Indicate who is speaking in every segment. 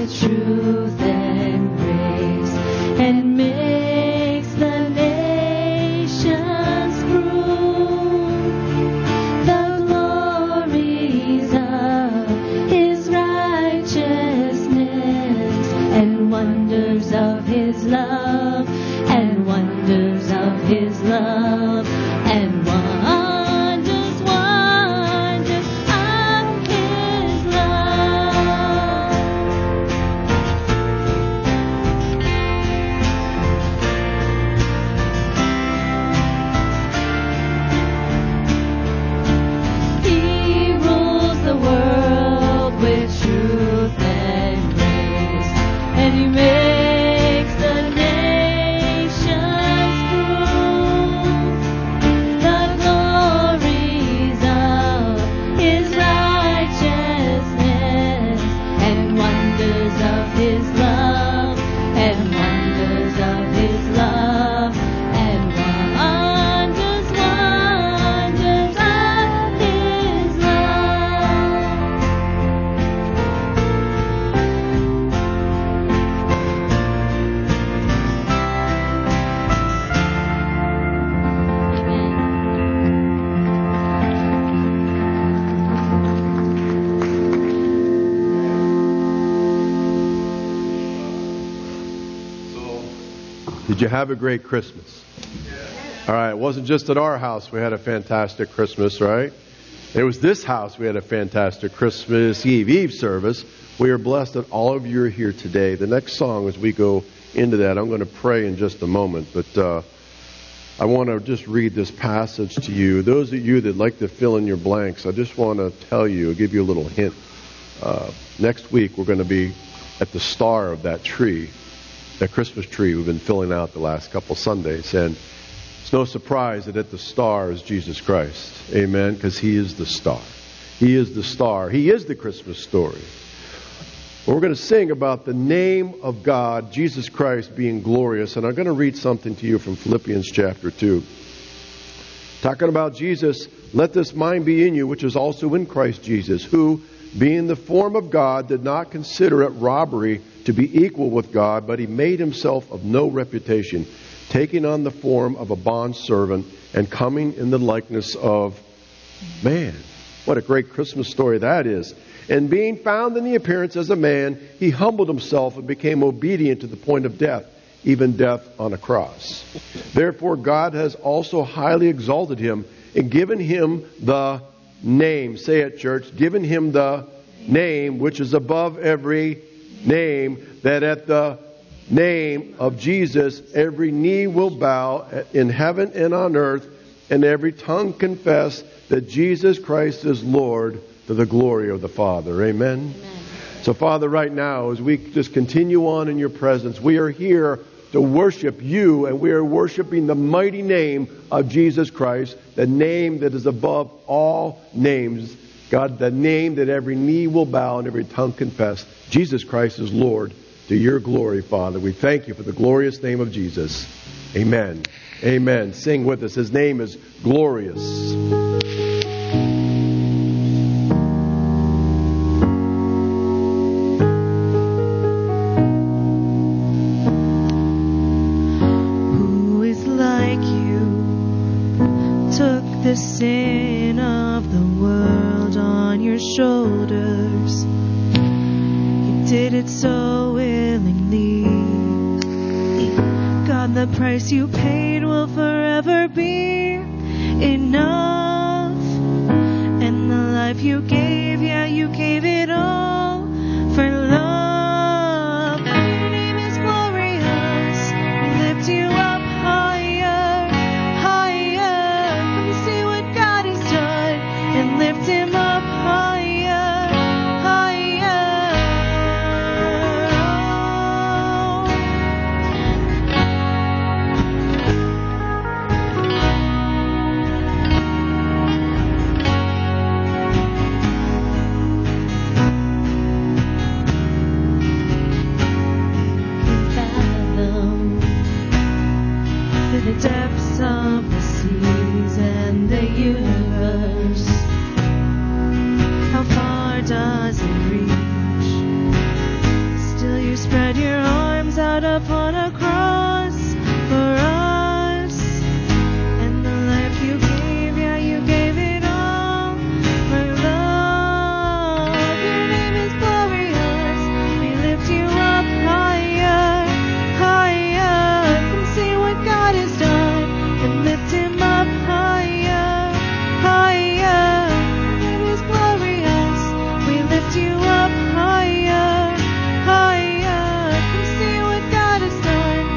Speaker 1: with truth and grace, and makes the nations prove the glories of his righteousness, and wonders of his love, and wonders of his love, and wonders, wonders of his love. He rules the world with truth and grace, and he makes the nations prove the glories of his righteousness, and wonders of his love, and wonders of his love, and wonders, wonders of his love.
Speaker 2: Did you have a great Christmas? All right, it wasn't just at our house we had a fantastic Christmas, right? It was this house we had a fantastic Christmas Eve service. We are blessed that all of you are here today. The next song, as we go into that, I'm going to pray in just a moment, but I want to just read this passage to you. Those of you that like to fill in your blanks, I just want to tell you, give you a little hint. Next week we're going to be at the star of that tree, that Christmas tree we've been filling out the last couple Sundays. And it's no surprise that at the star is Jesus Christ. Amen? Because He is the star. He is the star. He is the Christmas story. We're going to sing about the name of God, Jesus Christ, being glorious. And I'm going to read something to you from Philippians chapter 2. Talking about Jesus, let this mind be in you, which is also in Christ Jesus, who, being the form of God, did not consider it robbery to be equal with God, but He made Himself of no reputation, taking on the form of a bondservant and coming in the likeness of man. What a great Christmas story that is. And being found in the appearance as a man, He humbled Himself and became obedient to the point of death, even death on a cross. Therefore God has also highly exalted Him and given Him the name. Say it, church. Given Him the name which is above every name, that at the name of Jesus every knee will bow in heaven and on earth, and every tongue confess that Jesus Christ is Lord, to the glory of the Father. Amen?
Speaker 1: Amen.
Speaker 2: So, Father, right now, as we just continue on in your presence, we are here to worship you, and we are worshiping the mighty name of Jesus Christ, the name that is above all names. God, the name that every knee will bow and every tongue confess. Jesus Christ is Lord, to your glory, Father. We thank you for the glorious name of Jesus. Amen. Amen. Sing with us. His name is glorious.
Speaker 1: Who is like you? Took the sin of the world on your shoulders. You did it so willingly. God, the price you paid will forever be enough. And the life you gave, yeah, you gave it all for love. Your name is glorious. We lift you up higher, higher. Come see what God has done and lift Him up higher, higher. upon a cross for us. And the life you gave, yeah, you gave it all for love. Your name is glorious. We lift you up higher, higher. Come see what God has done and lift him up higher, higher. Your name is glorious. We lift you up higher, higher. Come see what God has done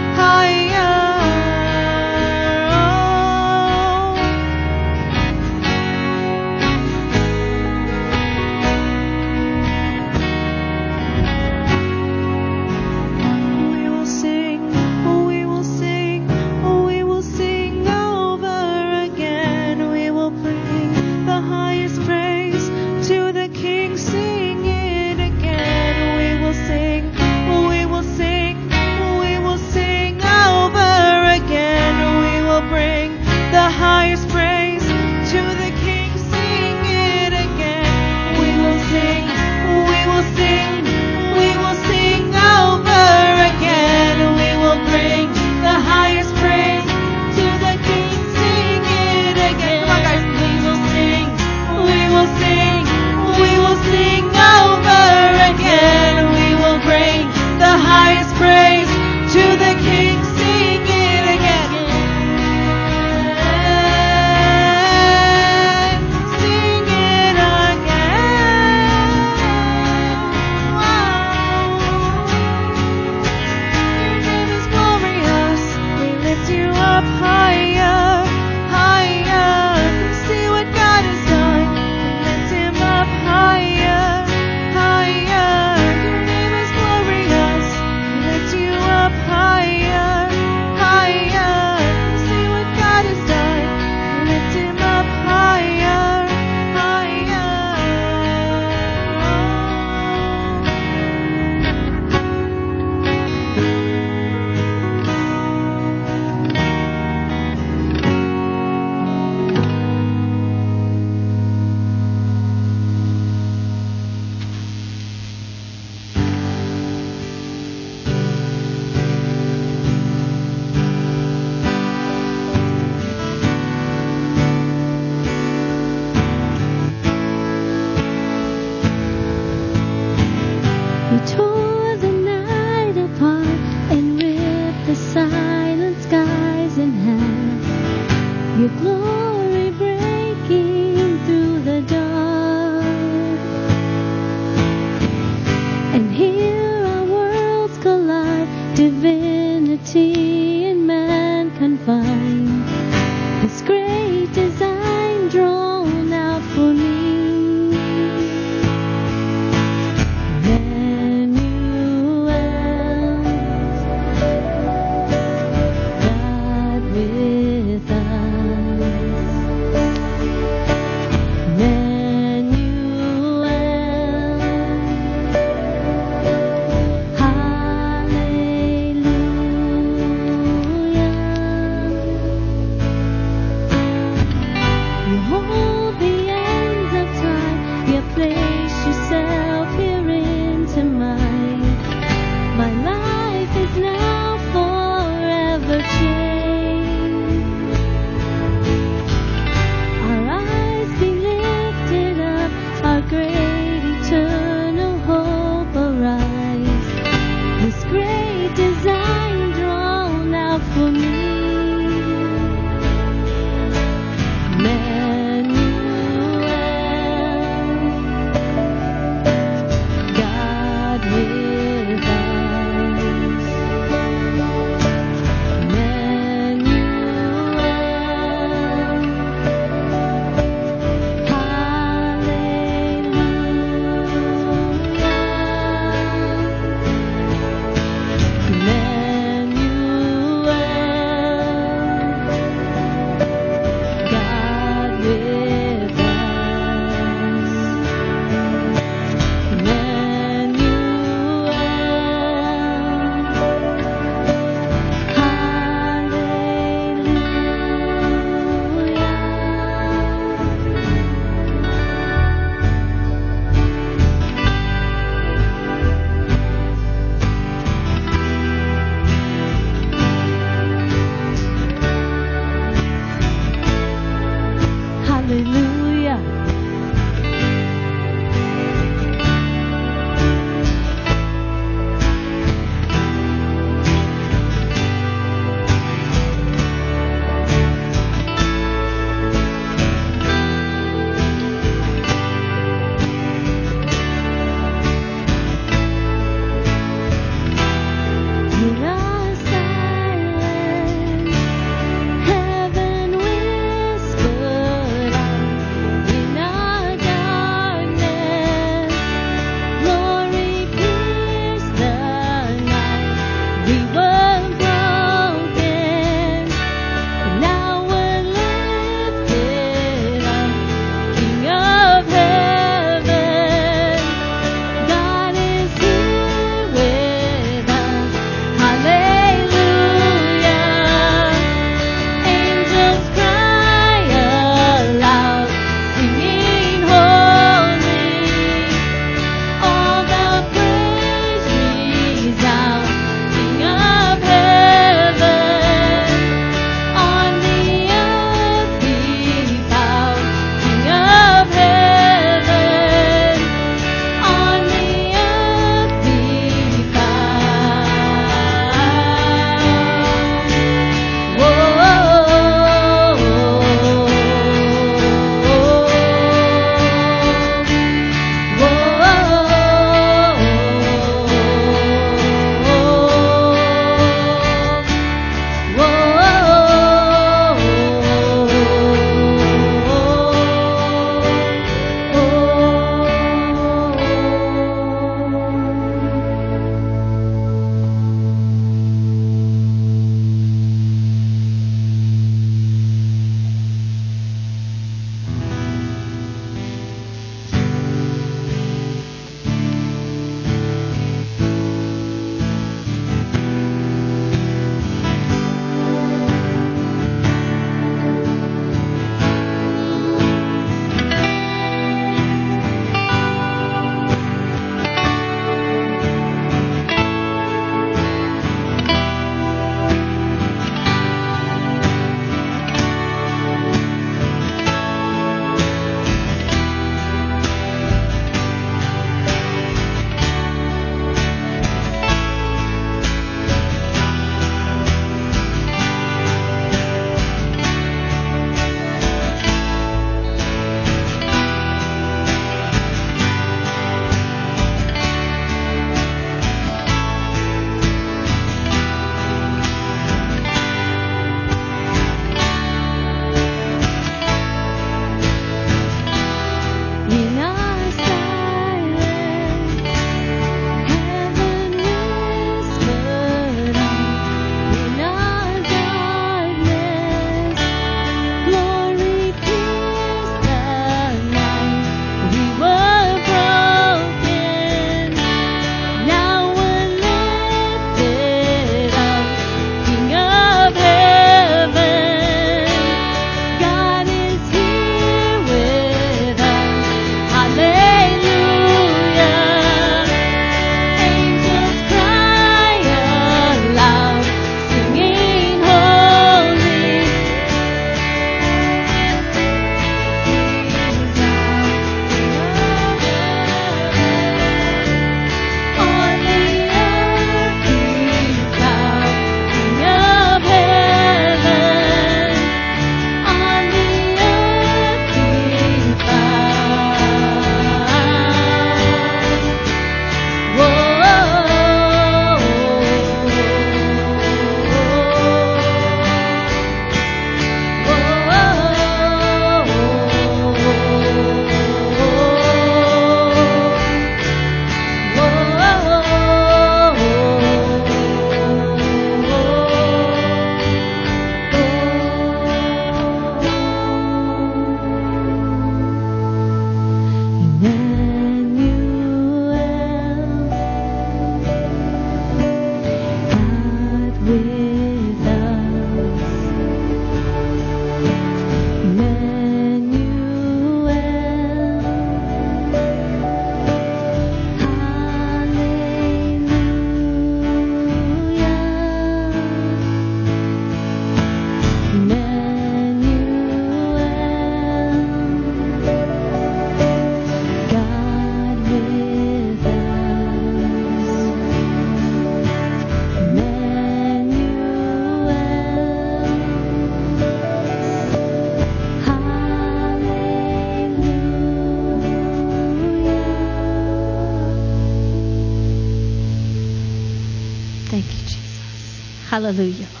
Speaker 3: Thank you, Jesus. Hallelujah, Lord.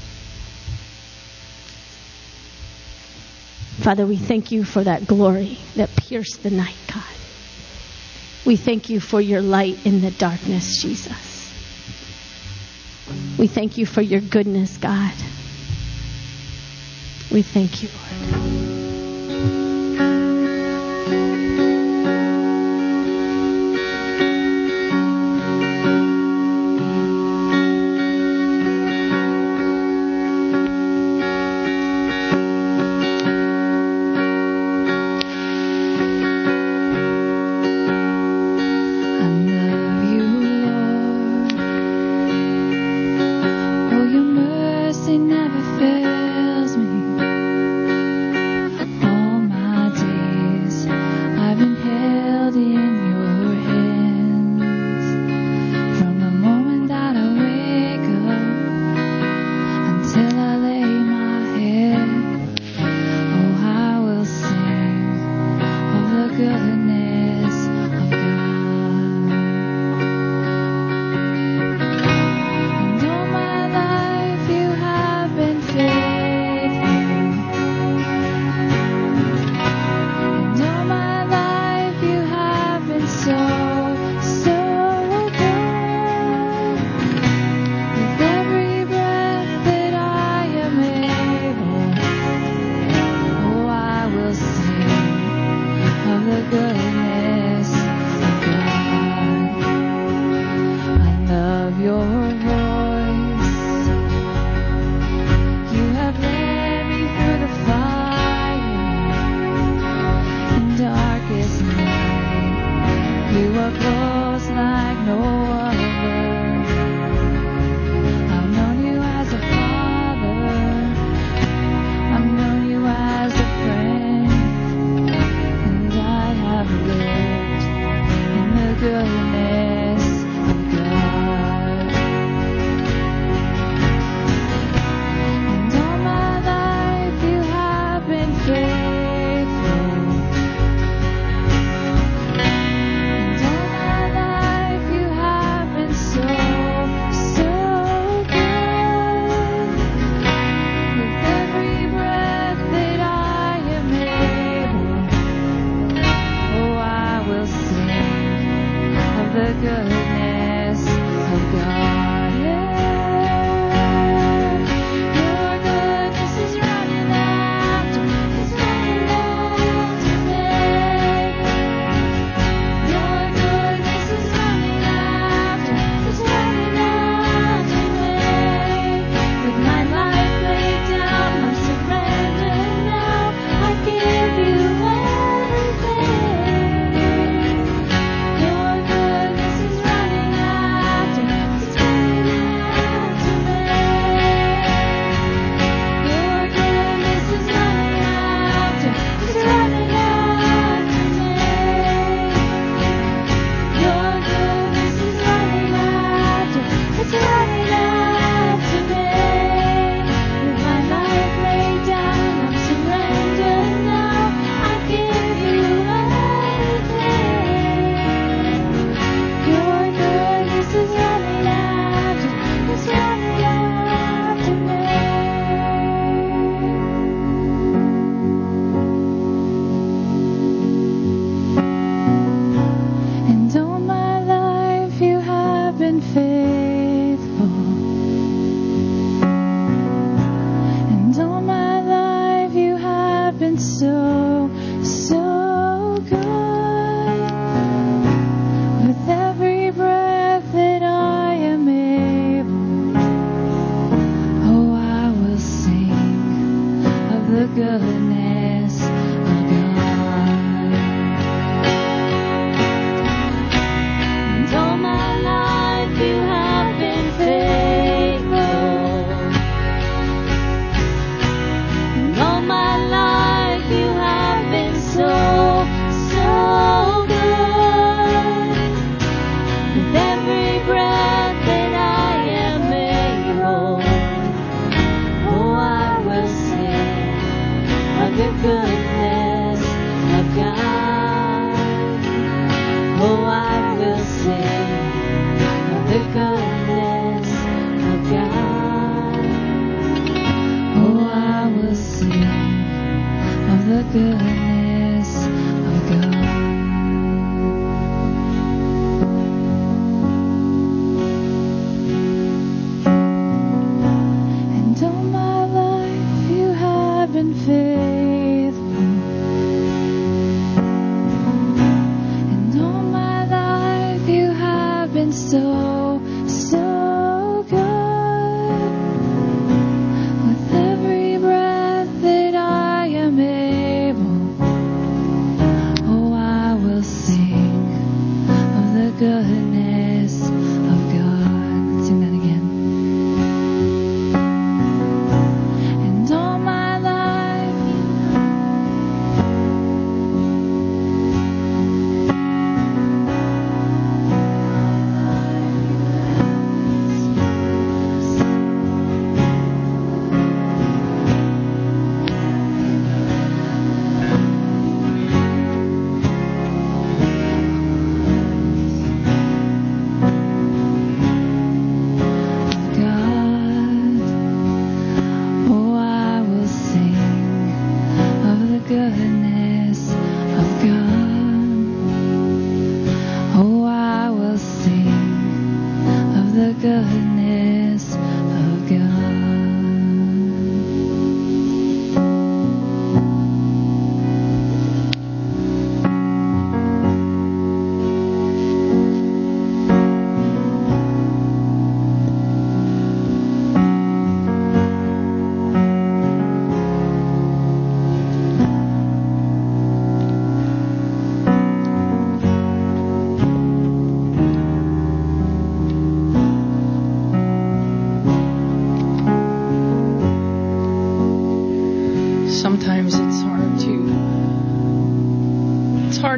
Speaker 3: Father, we thank you for that glory that pierced the night, God. We thank you for your light in the darkness, Jesus. We thank you for your goodness, God. We thank you, Lord.
Speaker 1: Your mercy never fails me.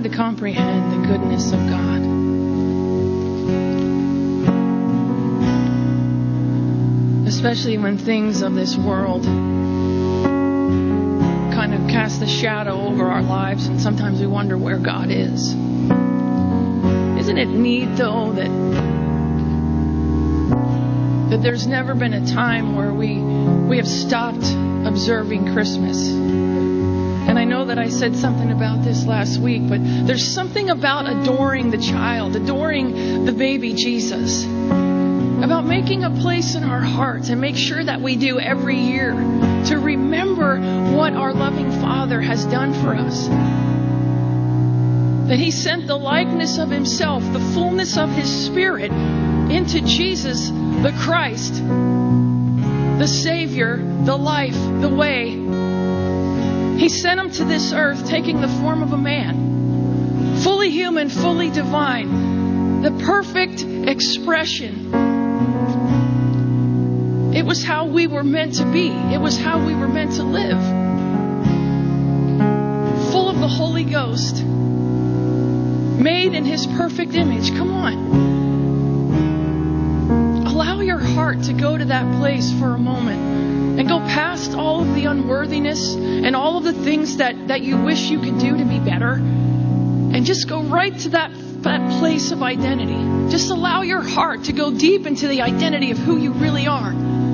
Speaker 4: to comprehend the goodness of God. Especially when things of this world kind of cast a shadow over our lives, and sometimes we wonder where God is. Isn't it neat, though, that there's never been a time where we have stopped observing Christmas? And I know that I said something about this last week, but there's something about adoring the child, adoring the baby Jesus, about making a place in our hearts, and make sure that we do every year to remember what our loving Father has done for us. That He sent the likeness of Himself, the fullness of His Spirit, into Jesus the Christ, the Savior, the life, the way. He sent Him to this earth taking the form of a man, fully human, fully divine, the perfect expression. It was how we were meant to be. It was how we were meant to live. Full of the Holy Ghost, made in His perfect image. Come on. Allow your heart to go to that place for a moment and go past all of the unworthiness and all of the things that you wish you could do to be better, and just go right to that place of identity. Just allow your heart to go deep into the identity of who you really are.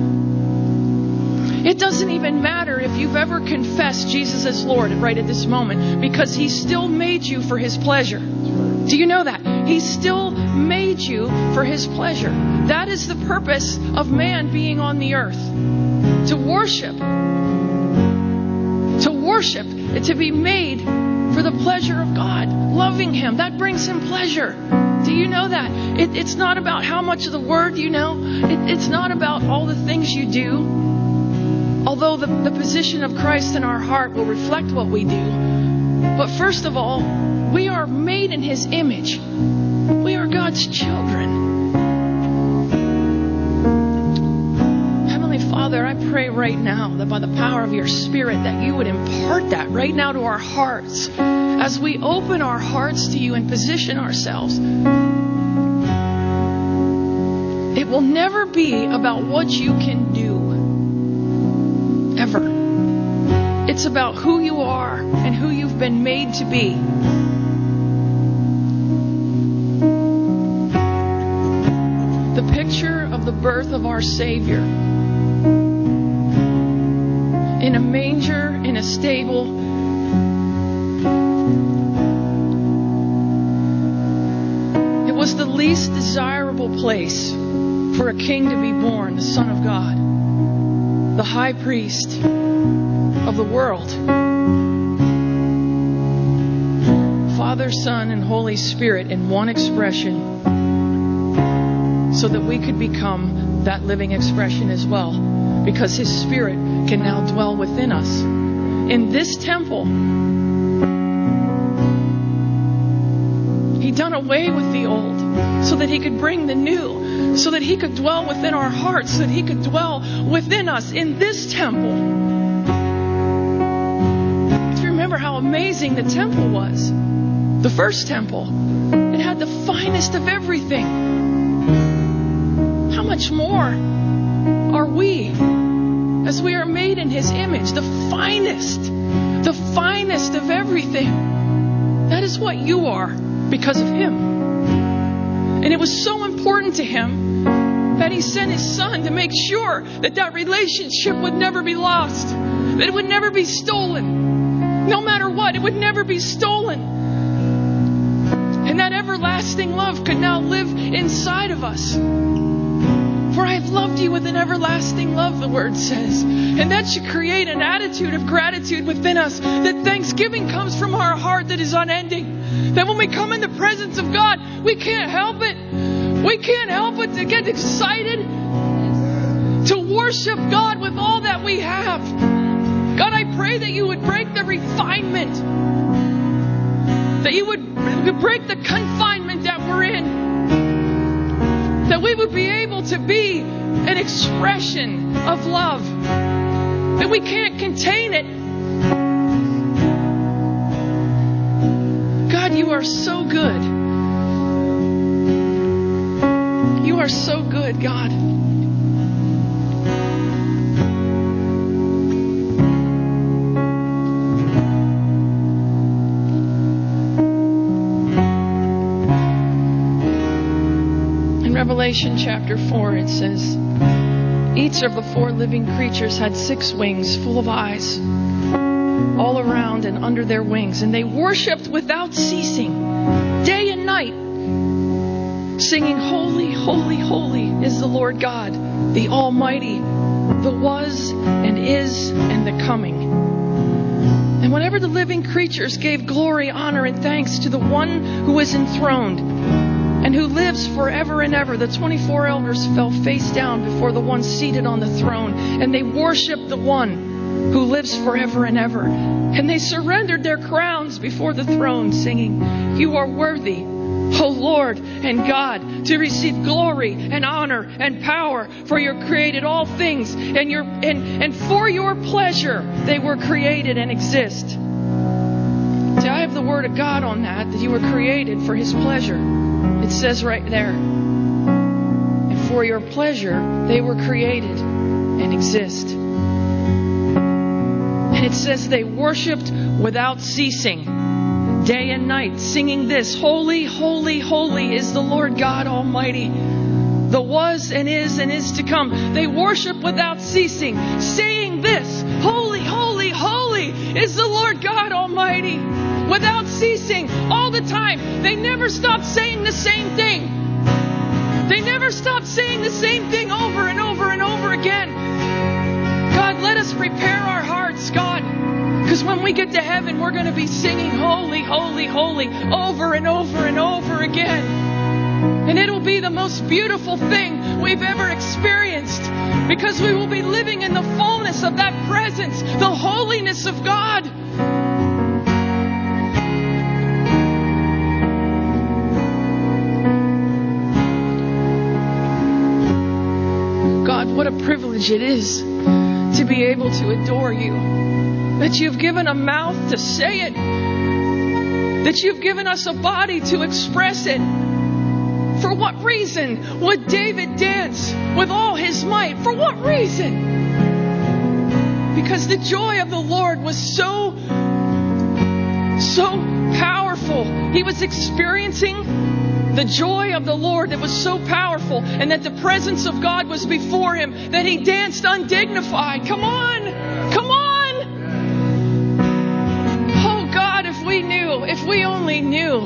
Speaker 4: It doesn't even matter if you've ever confessed Jesus as Lord right at this moment, because He still made you for His pleasure. Do you know that? He still made you for His pleasure. That is the purpose of man being on the earth. To worship. To worship. To be made for the pleasure of God. Loving Him. That brings Him pleasure. Do you know that? It's not about how much of the Word you know. It's not about all the things you do. Although the position of Christ in our heart will reflect what we do. But first of all, we are made in His image. We are God's children. Heavenly Father, I pray right now that by the power of Your Spirit that You would impart that right now to our hearts as we open our hearts to You and position ourselves. It will never be about what you can do. Ever. It's about who you are and who you've been made to be. The picture of the birth of our Savior in a manger, in a stable. It was the least desirable place for a king to be born, the Son of God, the high priest of the world. Father, Son, and Holy Spirit in one expression, so that we could become that living expression as well, because His Spirit can now dwell within us. In this temple, He done away with the old so that He could bring the new, so that He could dwell within our hearts, so that He could dwell within us in this temple. Do you remember how amazing the temple was? The first temple. It had the finest of everything. How much more are we, as we are made in His image, the finest of everything? That is what you are because of Him. And it was so important to Him that He sent His Son to make sure that relationship would never be lost, that it would never be stolen. No matter what, it would never be stolen. And that everlasting love could now live inside of us. For I have loved you with an everlasting love, the Word says. And that should create an attitude of gratitude within us. That thanksgiving comes from our heart that is unending. That when we come in the presence of God, we can't help it. We can't help but to get excited. To worship God with all that we have. God, I pray that you would break the refinement. That you would break the confinement that we're in. That we would be able to be an expression of love. That we can't contain it. God, God, you are so good. You are so good, God. In Revelation chapter 4, it says, each of the 4 living creatures had 6 wings full of eyes all around and under their wings, and they worshipped without ceasing, day and night, singing, holy, holy, holy is the Lord God, the Almighty, the was and is and the coming. And whenever the living creatures gave glory, honor, and thanks to the one who is enthroned and who lives forever and ever, the 24 elders fell face down before the one seated on the throne, and they worshiped the one who lives forever and ever. And they surrendered their crowns before the throne, singing, you are worthy, O Lord and God, to receive glory and honor and power, for you created all things, and for your pleasure they were created and exist. See, I have the word of God on that you were created for His pleasure. It says right there. And for your pleasure they were created and exist. And it says they worshipped without ceasing, day and night, singing this, holy, holy, holy is the Lord God Almighty, the was and is to come. They worship without ceasing, saying this, holy, holy, holy is the Lord God Almighty, without ceasing, all the time. They never stopped saying the same thing. They never stopped saying the same thing over and over and over again. God, let us prepare our hearts, God. Because when we get to heaven, we're going to be singing holy, holy, holy over and over and over again. And it'll be the most beautiful thing we've ever experienced, because we will be living in the fullness of that presence, the holiness of God. God, what a privilege it is to be able to adore you. That you've given a mouth to say it. That you've given us a body to express it. For what reason would David dance with all his might? For what reason? Because the joy of the Lord was so powerful. He was experiencing the joy of the Lord that was so powerful, and that the presence of God was before him, that he danced undignified. Come on! Come on! If we only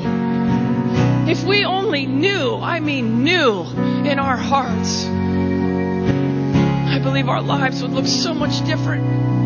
Speaker 4: knew, I mean knew in our hearts, I believe our lives would look so much different.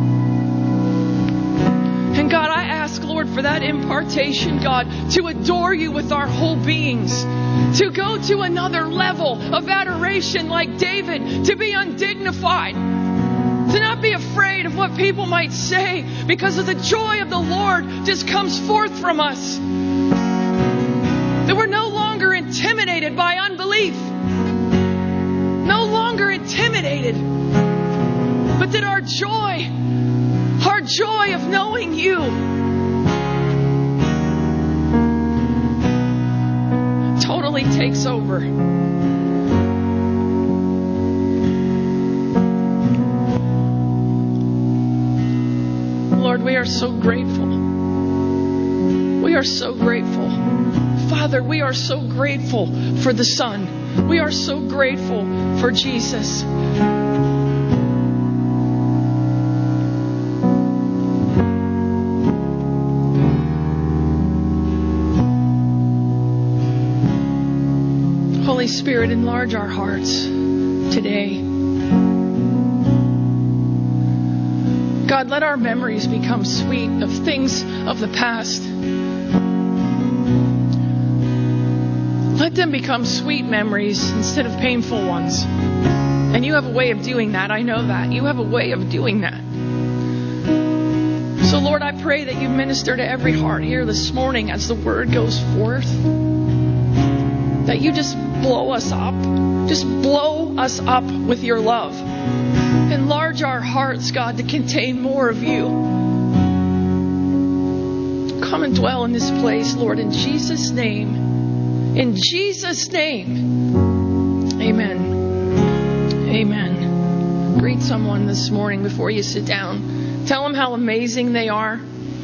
Speaker 4: And God, I ask, Lord, for that impartation, God, to adore you with our whole beings, to go to another level of adoration like David, to be undignified, to not be afraid of what people might say, because of the joy of the Lord just comes forth from us. That we're no longer intimidated by unbelief. No longer intimidated. But that our joy of knowing you totally takes over. Lord, we are so grateful. We are so grateful. Father, we are so grateful for the Son. We are so grateful for Jesus. Holy Spirit, enlarge our hearts today. God, let our memories become sweet of things of the past. Let them become sweet memories instead of painful ones. And you have a way of doing that. I know that. You have a way of doing that. So, Lord, I pray that you minister to every heart here this morning as the word goes forth. That you just blow us up. Just blow us up with your love. Enlarge our hearts, God, to contain more of you. Come and dwell in this place, Lord, in Jesus' name. In Jesus' name. Amen. Amen. Greet someone this morning before you sit down. Tell them how amazing they are.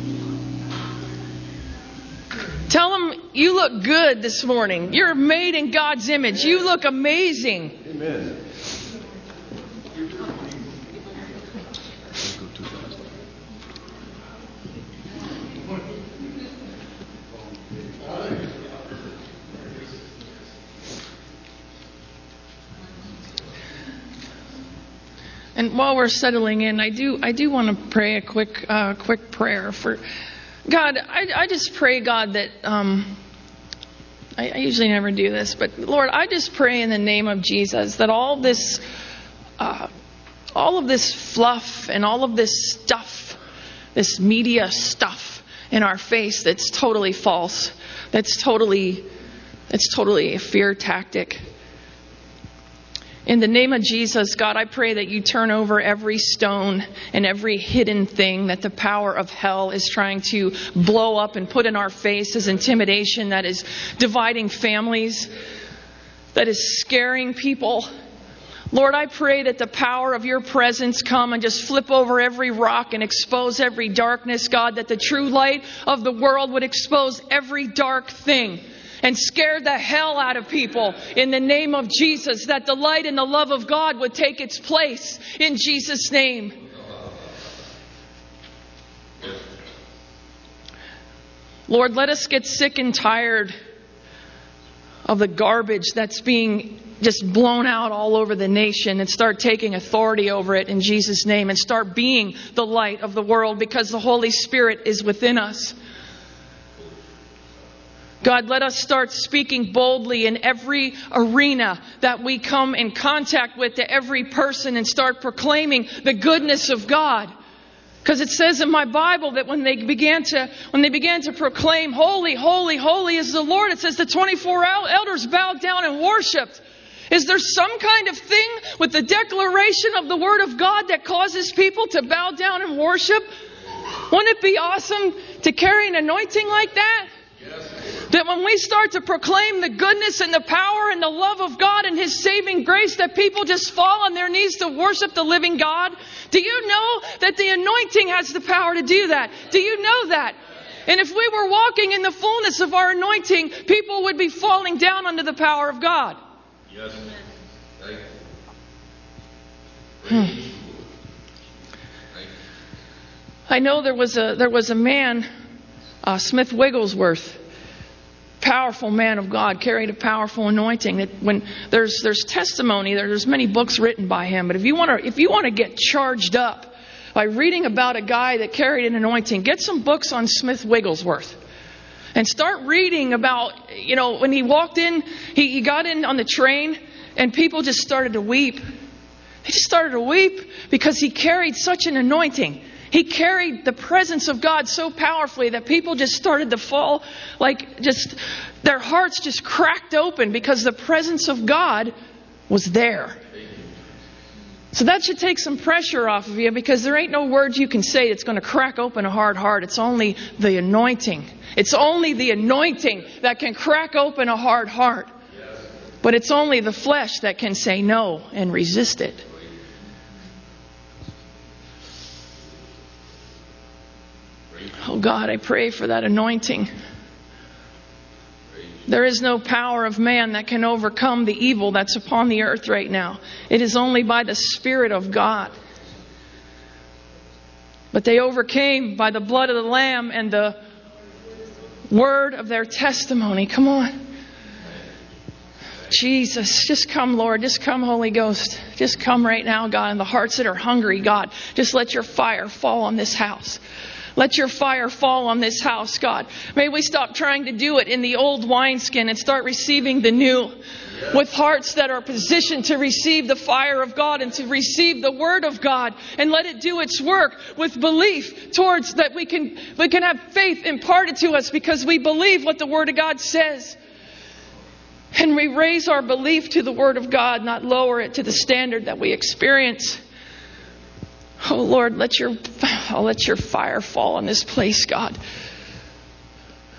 Speaker 4: Tell them you look good this morning. You're made in God's image. You look amazing.
Speaker 2: Amen.
Speaker 4: And while we're settling in, I do want to pray a quick prayer for God. I just pray, God, that I usually never do this, but Lord, I just pray in the name of Jesus that all of this fluff and all of this stuff, this media stuff in our face that's totally false, that's totally a fear tactic. In the name of Jesus, God, I pray that you turn over every stone and every hidden thing that the power of hell is trying to blow up and put in our face as intimidation that is dividing families, that is scaring people. Lord, I pray that the power of your presence come and just flip over every rock and expose every darkness, God, that the true light of the world would expose every dark thing and scare the hell out of people in the name of Jesus, that the light and the love of God would take its place in Jesus' name. Lord, let us get sick and tired of the garbage that's being just blown out all over the nation and start taking authority over it in Jesus' name and start being the light of the world because the Holy Spirit is within us. God, let us start speaking boldly in every arena that we come in contact with, to every person, and start proclaiming the goodness of God. Because it says in my Bible that when they began to proclaim, holy, holy, holy is the Lord, it says the 24 elders bowed down and worshipped. Is there some kind of thing with the declaration of the Word of God that causes people to bow down and worship? Wouldn't it be awesome to carry an anointing like that? That when we start to proclaim the goodness and the power and the love of God and His saving grace, that people just fall on their knees to worship the living God? Do you know that the anointing has the power to do that? Do you know that? And if we were walking in the fullness of our anointing, people would be falling down under the power of God.
Speaker 2: Yes.
Speaker 4: I know there was a man, Smith Wigglesworth, powerful man of God, carried a powerful anointing. That when there's testimony, there's many books written by him. But if you want to get charged up by reading about a guy that carried an anointing, get some books on Smith Wigglesworth. And start reading about, when he walked in, he got in on the train and people just started to weep. They just started to weep because he carried such an anointing. He carried the presence of God so powerfully that people just started to fall, their hearts just cracked open because the presence of God was there. So that should take some pressure off of you, because there ain't no words you can say that's going to crack open a hard heart. It's only the anointing. It's only the anointing that can crack open a hard heart. But it's only the flesh that can say no and resist it. Oh God, I pray for that anointing. There is no power of man that can overcome the evil that's upon the earth right now. It is only by the Spirit of God. But they overcame by the blood of the Lamb and the word of their testimony. Come on. Jesus, just come, Lord. Just come, Holy Ghost. Just come right now, God. And the hearts that are hungry, God, just let your fire fall on this house. Let your fire fall on this house, God. May we stop trying to do it in the old wineskin and start receiving the new. With hearts that are positioned to receive the fire of God and to receive the Word of God. And let it do its work with belief towards that we can have faith imparted to us because we believe what the Word of God says. And we raise our belief to the Word of God, not lower it to the standard that we experience. Oh Lord, let your fire fall on this place, God.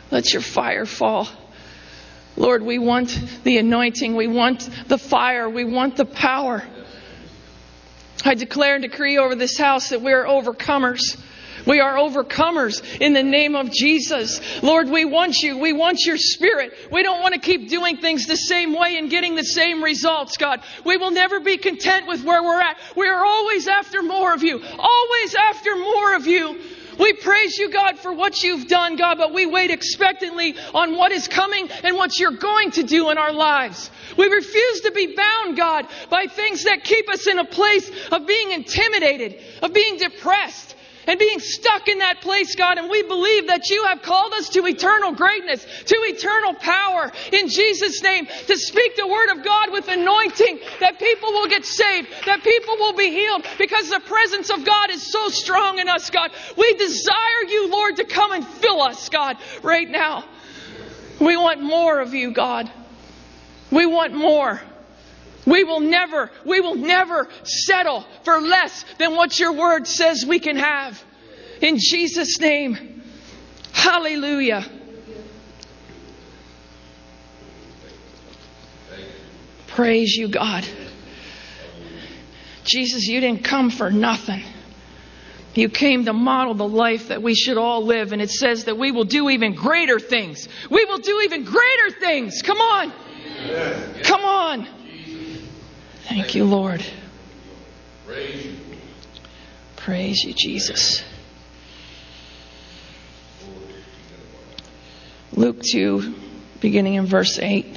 Speaker 4: Let your fire fall. Lord, we want the anointing. We want the fire. We want the power. I declare and decree over this house that we are overcomers. We are overcomers in the name of Jesus. Lord, we want you. We want your Spirit. We don't want to keep doing things the same way and getting the same results, God. We will never be content with where we're at. We are always after more of you. Always after more of you. We praise you, God, for what you've done, God, but we wait expectantly on what is coming and what you're going to do in our lives. We refuse to be bound, God, by things that keep us in a place of being intimidated, of being depressed, and being stuck in that place, God. And we believe that you have called us to eternal greatness, to eternal power in Jesus' name, to speak the word of God with anointing, that people will get saved, that people will be healed, because the presence of God is so strong in us, God. We desire you, Lord, to come and fill us, God, right now. We want more of you, God. We want more. We will never settle for less than what your word says we can have. In Jesus' name. Hallelujah. Praise you, God. Jesus, you didn't come for nothing. You came to model the life that we should all live. And it says that we will do even greater things. We will do even greater things. Come on. Come on. Thank you, Lord. Praise you, Jesus. Luke 2, beginning in verse 8.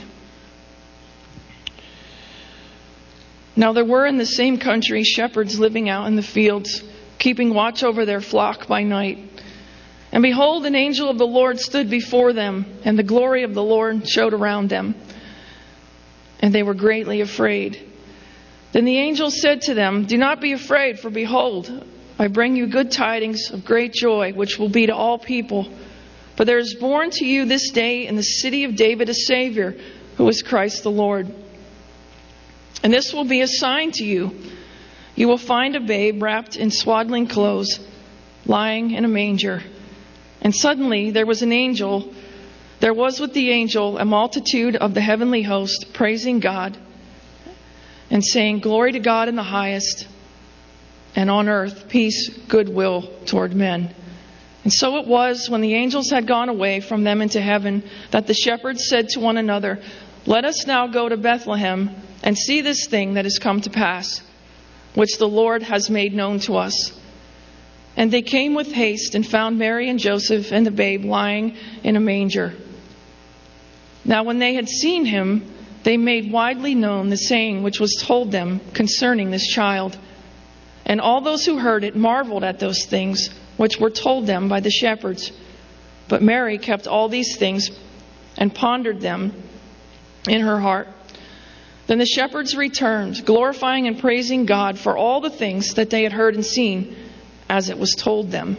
Speaker 4: Now there were in the same country shepherds living out in the fields, keeping watch over their flock by night. And behold, an angel of the Lord stood before them, and the glory of the Lord showed around them. And they were greatly afraid. Then the angel said to them, "Do not be afraid, for behold, I bring you good tidings of great joy, which will be to all people. For there is born to you this day in the city of David a Savior, who is Christ the Lord. And this will be a sign to you. You will find a babe wrapped in swaddling clothes, lying in a manger." And suddenly there was with the angel a multitude of the heavenly host, praising God and saying, "Glory to God in the highest, and on earth peace, goodwill toward men." And so it was, when the angels had gone away from them into heaven, that the shepherds said to one another, "Let us now go to Bethlehem and see this thing that has come to pass, which the Lord has made known to us." And they came with haste and found Mary and Joseph and the babe lying in a manger. Now when they had seen him, they made widely known the saying which was told them concerning this child. And all those who heard it marveled at those things which were told them by the shepherds. But Mary kept all these things and pondered them in her heart. Then the shepherds returned, glorifying and praising God for all the things that they had heard and seen, as it was told them.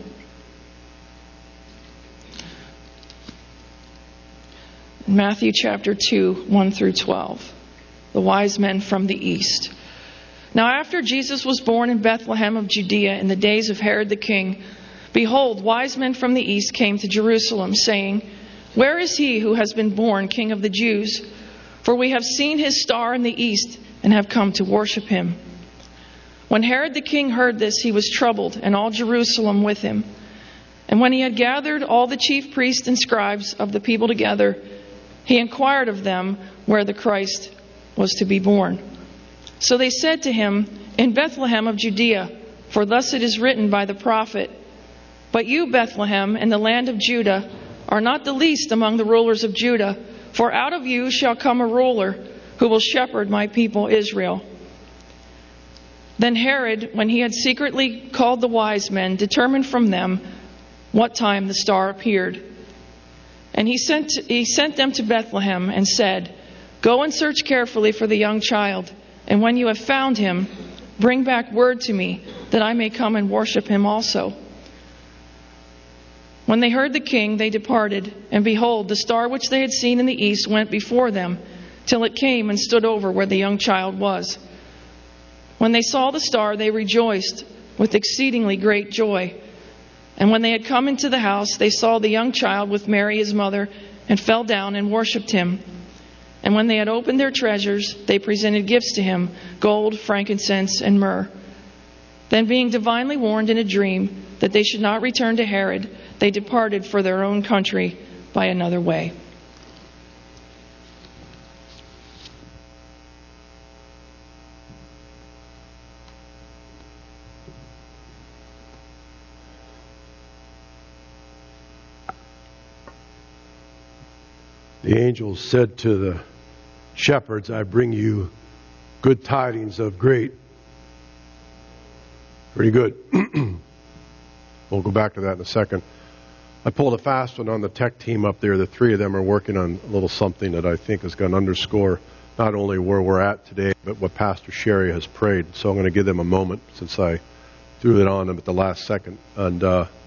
Speaker 4: Matthew chapter 2, 1 through 12. The wise men from the east. Now after Jesus was born in Bethlehem of Judea in the days of Herod the king, behold, wise men from the east came to Jerusalem, saying, "Where is he who has been born King of the Jews? For we have seen his star in the east and have come to worship him." When Herod the king heard this, he was troubled, and all Jerusalem with him. And when he had gathered all the chief priests and scribes of the people together, he inquired of them where the Christ was to be born. So they said to him, "In Bethlehem of Judea, for thus it is written by the prophet, 'But you, Bethlehem, in the land of Judah, are not the least among the rulers of Judah, for out of you shall come a ruler who will shepherd my people Israel.'" Then Herod, when he had secretly called the wise men, determined from them what time the star appeared. And he sent them to Bethlehem and said, "Go and search carefully for the young child, and when you have found him, bring back word to me, that I may come and worship him also." When they heard the king, they departed, and behold, the star which they had seen in the east went before them, till it came and stood over where the young child was. When they saw the star, they rejoiced with exceedingly great joy. And when they had come into the house, they saw the young child with Mary his mother, and fell down and worshipped him. And when they had opened their treasures, they presented gifts to him, gold, frankincense, and myrrh. Then, being divinely warned in a dream that they should not return to Herod, they departed for their own country by another way.
Speaker 2: The angel said to the shepherds, I bring you good tidings of great. Pretty good. We'll go back to that in a second. I pulled a fast one on the tech team up there. The three of them are working on a little something that I think is going to underscore not only where we're at today, but what Pastor Sherry has prayed. So I'm going to give them a moment since I threw it on them at the last second. And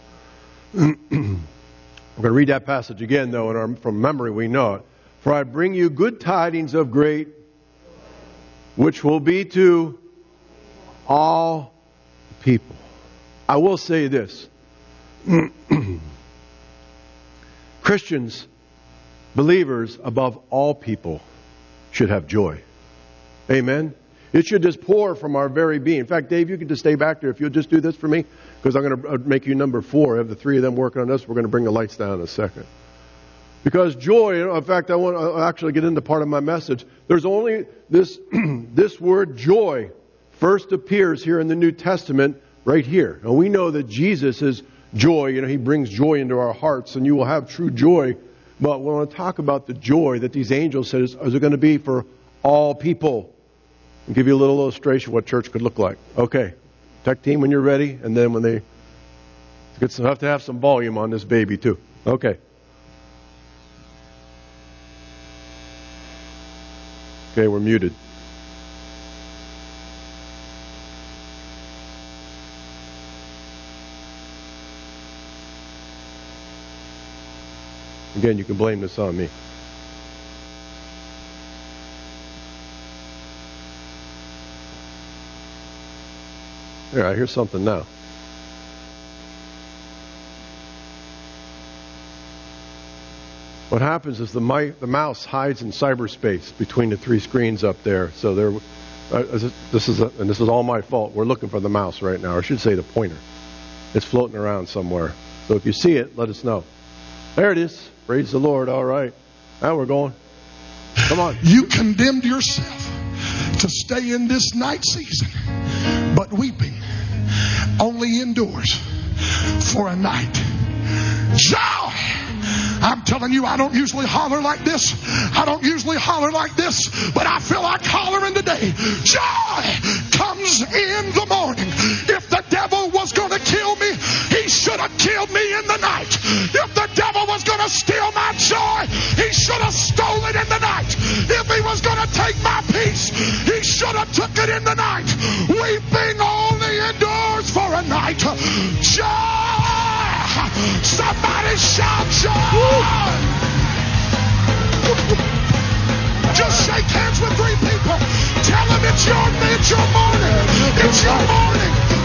Speaker 2: I'm going to read that passage again, though, and from memory we know it. For I bring you good tidings of great, which will be to all people. I will say this. Christians, believers above all people, should have joy. Amen? It should just pour from our very being. In fact, Dave, you can just stay back there if you'll just do this for me, because I'm going to make you number 4. I have the 3 of them working on this. We're going to bring the lights down in a second. Because joy, in fact, I want to actually get into part of my message. There's only this, this word joy first appears here in the New Testament right here. And we know that Jesus is joy. You know, He brings joy into our hearts, and you will have true joy. But we want to talk about the joy that these angels said is it going to be for all people. I'll give you a little illustration of what church could look like. Okay. Tech team, when you're ready, and then when they have to have some volume on this baby too. Okay. Okay, we're muted. Again, you can blame this on me. Here, I hear something now. What happens is the mouse hides in cyberspace between the 3 screens up there. So this is all my fault. We're looking for the mouse right now, or I should say the pointer. It's floating around somewhere. So if you see it, let us know. There it is. Praise the Lord. All right. Now we're going. Come on.
Speaker 5: You condemned yourself to stay in this night season, but weeping only endures for a night. Joy! I'm telling you, I don't usually holler like this. But I feel like hollering today. Joy comes in the morning. If the devil was going to kill me, he should have killed me in the night. If the devil was going to steal my joy, he should have stolen it in the night. If he was going to take my peace, he should have took it in the night. Weeping only endures for a night. Joy! Somebody shout joy! Just shake hands with 3 people. Tell them it's your morning. It's your morning.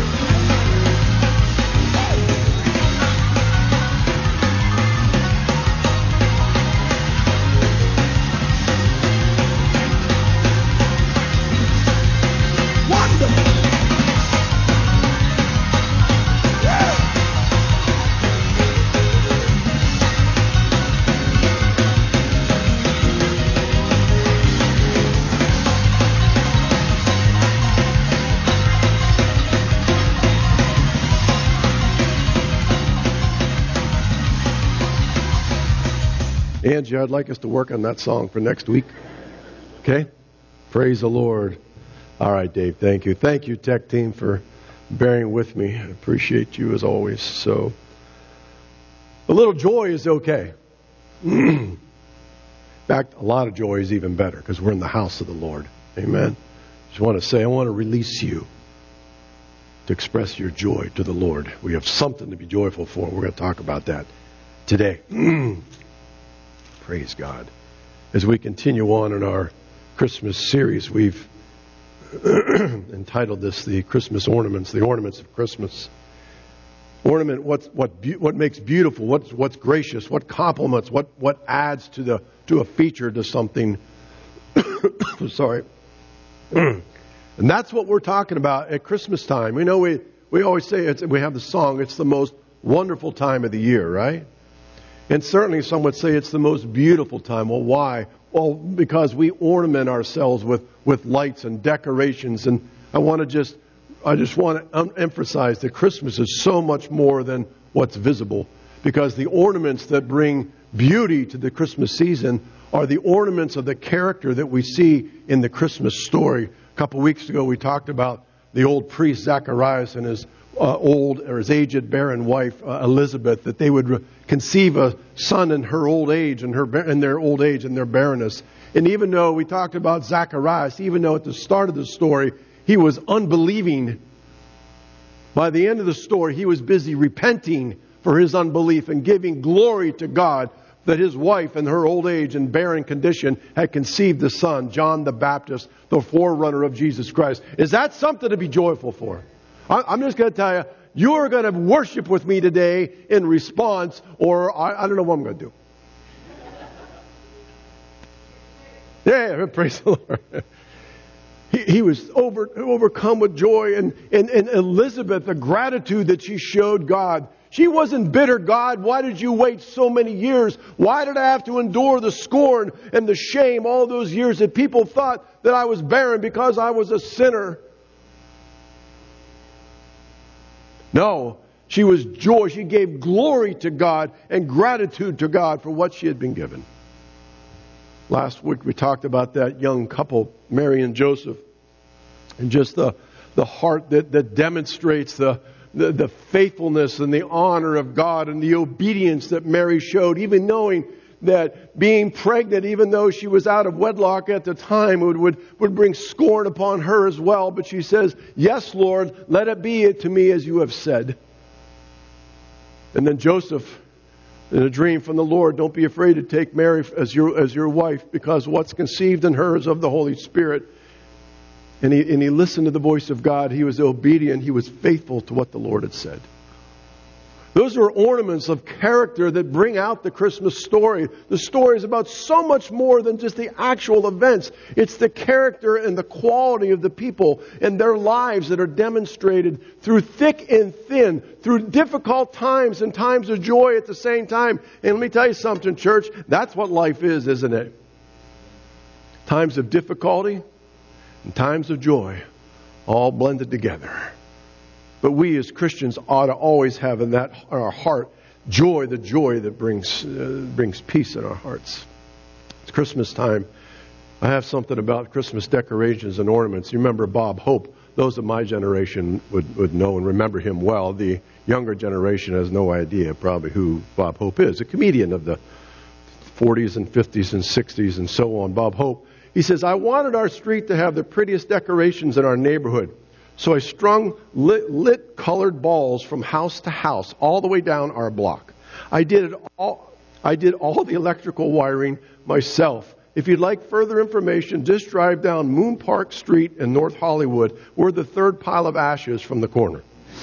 Speaker 2: Angie, I'd like us to work on that song for next week. Okay? Praise the Lord. All right, Dave, thank you. Thank you, tech team, for bearing with me. I appreciate you as always. So, a little joy is okay. In fact, a lot of joy is even better because we're in the house of the Lord. Amen. Just want to say, I want to release you to express your joy to the Lord. We have something to be joyful for. We're going to talk about that today. Praise God. As we continue on in our Christmas series, we've entitled this The Christmas Ornaments, the Ornaments of Christmas. Ornament, what makes beautiful, what's gracious, what complements, what adds to a feature, to something. Sorry. And that's what we're talking about at Christmas time. We know we always say, we have the song, it's the most wonderful time of the year, right? And certainly some would say it's the most beautiful time. Well, why? Well, because we ornament ourselves with lights and decorations. And I just want to emphasize that Christmas is so much more than what's visible. Because the ornaments that bring beauty to the Christmas season are the ornaments of the character that we see in the Christmas story. A couple weeks ago we talked about the old priest Zacharias and his his aged barren wife Elizabeth, that they would conceive a son in her old age and their old age and their barrenness. And even though we talked about Zacharias, even though at the start of the story he was unbelieving, by the end of the story he was busy repenting for his unbelief and giving glory to God that his wife in her old age and barren condition had conceived the son, John the Baptist, the forerunner of Jesus Christ. Is that something to be joyful for? I'm just going to tell you, you're going to worship with me today in response, or I don't know what I'm going to do. Yeah, praise the Lord. He was overcome with joy, and Elizabeth, the gratitude that she showed God. She wasn't bitter. God, why did you wait so many years? Why did I have to endure the scorn and the shame all those years that people thought that I was barren because I was a sinner? No, she was joy. She gave glory to God and gratitude to God for what she had been given. Last week we talked about that young couple, Mary and Joseph, and just the heart that demonstrates the faithfulness and the honor of God and the obedience that Mary showed, even knowing that being pregnant, even though she was out of wedlock at the time, would bring scorn upon her as well. But she says, "Yes, Lord, let it be to me as you have said." And then Joseph, in a dream from the Lord, "Don't be afraid to take Mary as your wife, because what's conceived in her is of the Holy Spirit." And he listened to the voice of God. He was obedient. He was faithful to what the Lord had said. Those are ornaments of character that bring out the Christmas story. The story is about so much more than just the actual events. It's the character and the quality of the people and their lives that are demonstrated through thick and thin, through difficult times and times of joy at the same time. And let me tell you something, church, that's what life is, isn't it? Times of difficulty and times of joy, all blended together. But we as Christians ought to always have in our heart joy, the joy that brings peace in our hearts. It's Christmas time. I have something about Christmas decorations and ornaments. You remember Bob Hope. Those of my generation would know and remember him well. The younger generation has no idea probably who Bob Hope is. A comedian of the 40s and 50s and 60s and so on. Bob Hope. He says, "I wanted our street to have the prettiest decorations in our neighborhood. So I strung lit colored balls from house to house all the way down our block. I did all the electrical wiring myself. If you'd like further information, just drive down Moon Park Street in North Hollywood. We're the third pile of ashes from the corner."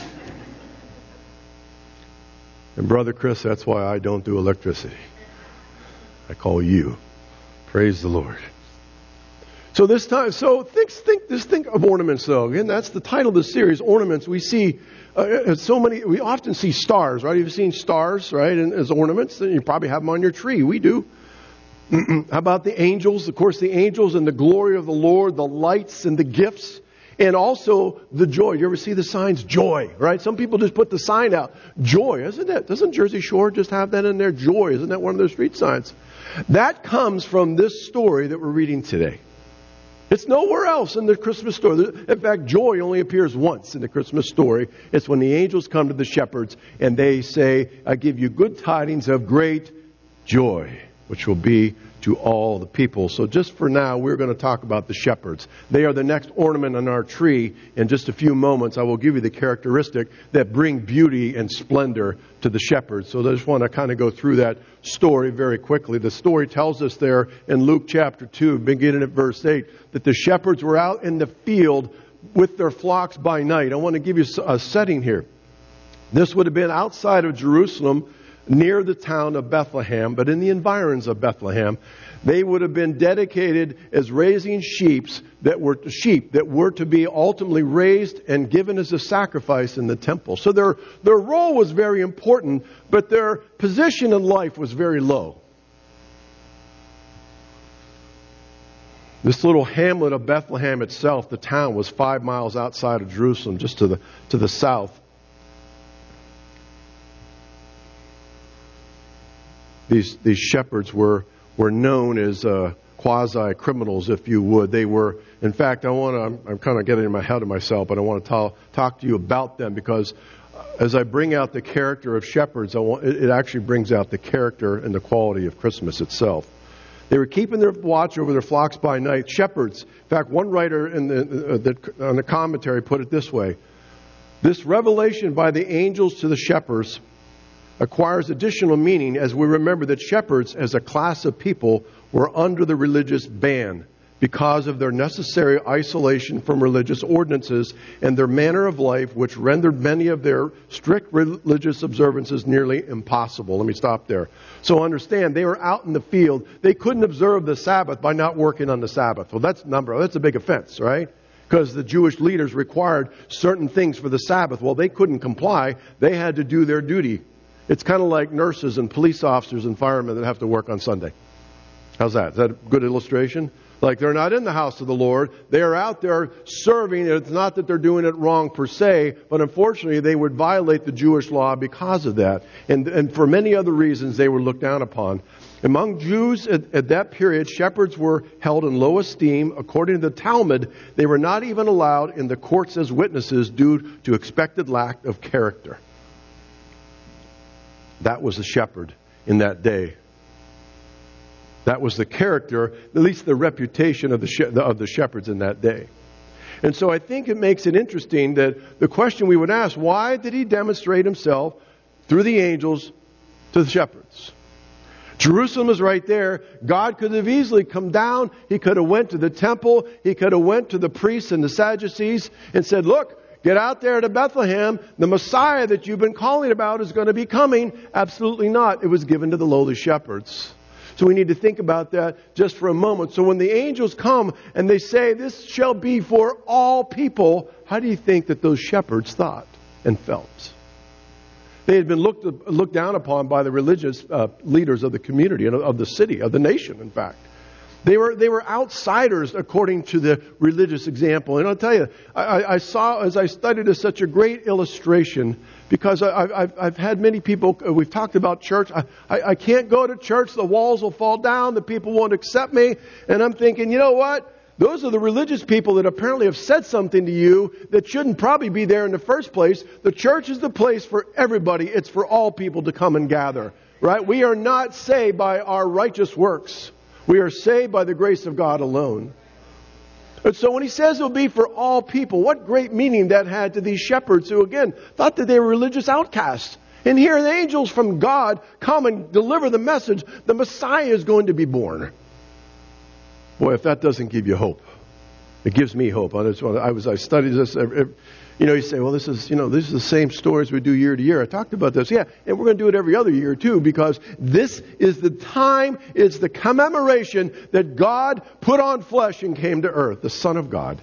Speaker 2: And Brother Chris, that's why I don't do electricity. I call you. Praise the Lord. So this time, think of ornaments though. Again, that's the title of the series, Ornaments. We see we often see stars, right? You've seen stars, right, as ornaments. And you probably have them on your tree. We do. How about the angels? Of course, the angels and the glory of the Lord, the lights and the gifts, and also the joy. You ever see the signs? Joy, right? Some people just put the sign out. Joy, isn't it? Doesn't Jersey Shore just have that in there? Joy, isn't that one of their street signs? That comes from this story that we're reading today. It's nowhere else in the Christmas story. In fact, joy only appears once in the Christmas story. It's when the angels come to the shepherds and they say, "I give you good tidings of great joy, which will be to all the people." So just for now, we're going to talk about the shepherds. They are the next ornament on our tree. In just a few moments, I will give you the characteristic that bring beauty and splendor to the shepherds. So I just want to kind of go through that story very quickly. The story tells us there in Luke chapter 2, beginning at verse 8, that the shepherds were out in the field with their flocks by night. I want to give you a setting here. This would have been outside of Jerusalem, near the town of Bethlehem, but in the environs of Bethlehem. They would have been dedicated as raising sheep that were to be ultimately raised and given as a sacrifice in the temple. So their role was very important, but their position in life was very low. This little hamlet of Bethlehem itself, the town, was 5 miles outside of Jerusalem, just to the south. These shepherds were known as quasi-criminals, if you would. They were, in fact, I'm kind of getting ahead of myself, but I want to talk to you about them, because as I bring out the character of shepherds, it actually brings out the character and the quality of Christmas itself. They were keeping their watch over their flocks by night. Shepherds. In fact, one writer on the commentary put it this way: this revelation by the angels to the shepherds acquires additional meaning as we remember that shepherds as a class of people were under the religious ban because of their necessary isolation from religious ordinances and their manner of life, which rendered many of their strict religious observances nearly impossible. Let me stop there. So understand, they were out in the field. They couldn't observe the Sabbath by not working on the Sabbath. Well, that's a big offense, right? Because the Jewish leaders required certain things for the Sabbath. Well, they couldn't comply. They had to do their duty. It's kind of like nurses and police officers and firemen that have to work on Sunday. How's that? Is that a good illustration? Like, they're not in the house of the Lord. They are out there serving. It's not that they're doing it wrong per se, but unfortunately they would violate the Jewish law because of that. And for many other reasons they were looked down upon. Among Jews at that period, shepherds were held in low esteem. According to the Talmud, they were not even allowed in the courts as witnesses due to expected lack of character. That was a shepherd in that day. That was the character, at least the reputation of the shepherds in that day. And so I think it makes it interesting that the question we would ask, why did he demonstrate himself through the angels to the shepherds? Jerusalem is right there. God could have easily come down. He could have went to the temple. He could have went to the priests and the Sadducees and said, look, get out there to Bethlehem. The Messiah that you've been calling about is going to be coming. Absolutely not. It was given to the lowly shepherds. So we need to think about that just for a moment. So when the angels come and they say, this shall be for all people, how do you think that those shepherds thought and felt? They had been looked down upon by the religious leaders of the community, of the city, of the nation, in fact. They were outsiders according to the religious example. And I'll tell you, I saw, as I studied this, such a great illustration, because I've had many people, we've talked about church. I can't go to church, the walls will fall down, the people won't accept me. And I'm thinking, you know what? Those are the religious people that apparently have said something to you that shouldn't probably be there in the first place. The church is the place for everybody. It's for all people to come and gather. Right? We are not saved by our righteous works. We are saved by the grace of God alone. And so when he says it will be for all people, what great meaning that had to these shepherds who, again, thought that they were religious outcasts. And here the angels from God come and deliver the message. The Messiah is going to be born. Boy, if that doesn't give you hope, it gives me hope. I studied this. You say, well, this is the same stories we do year to year. I talked about this. Yeah, and we're going to do it every other year too, because this is the time, it's the commemoration that God put on flesh and came to earth, the Son of God.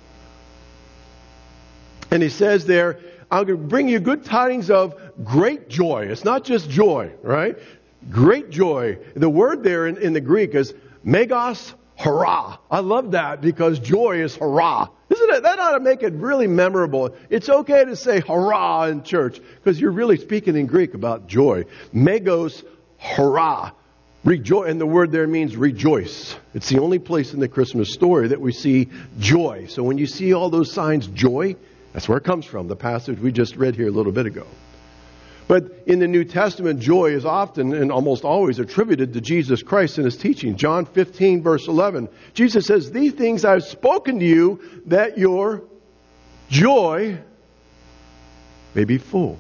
Speaker 2: And he says there, I'm going to bring you good tidings of great joy. It's not just joy, right? Great joy. The word there in the Greek is megos hurrah. I love that because joy is hurrah. Isn't it? That ought to make it really memorable. It's okay to say hurrah in church because you're really speaking in Greek about joy. Megos hurrah. Rejoice. And the word there means rejoice. It's the only place in the Christmas story that we see joy. So when you see all those signs, joy, that's where it comes from. The passage we just read here a little bit ago. But in the New Testament, joy is often and almost always attributed to Jesus Christ in his teaching. John 15, verse 11. Jesus says, these things I've spoken to you that your joy may be full.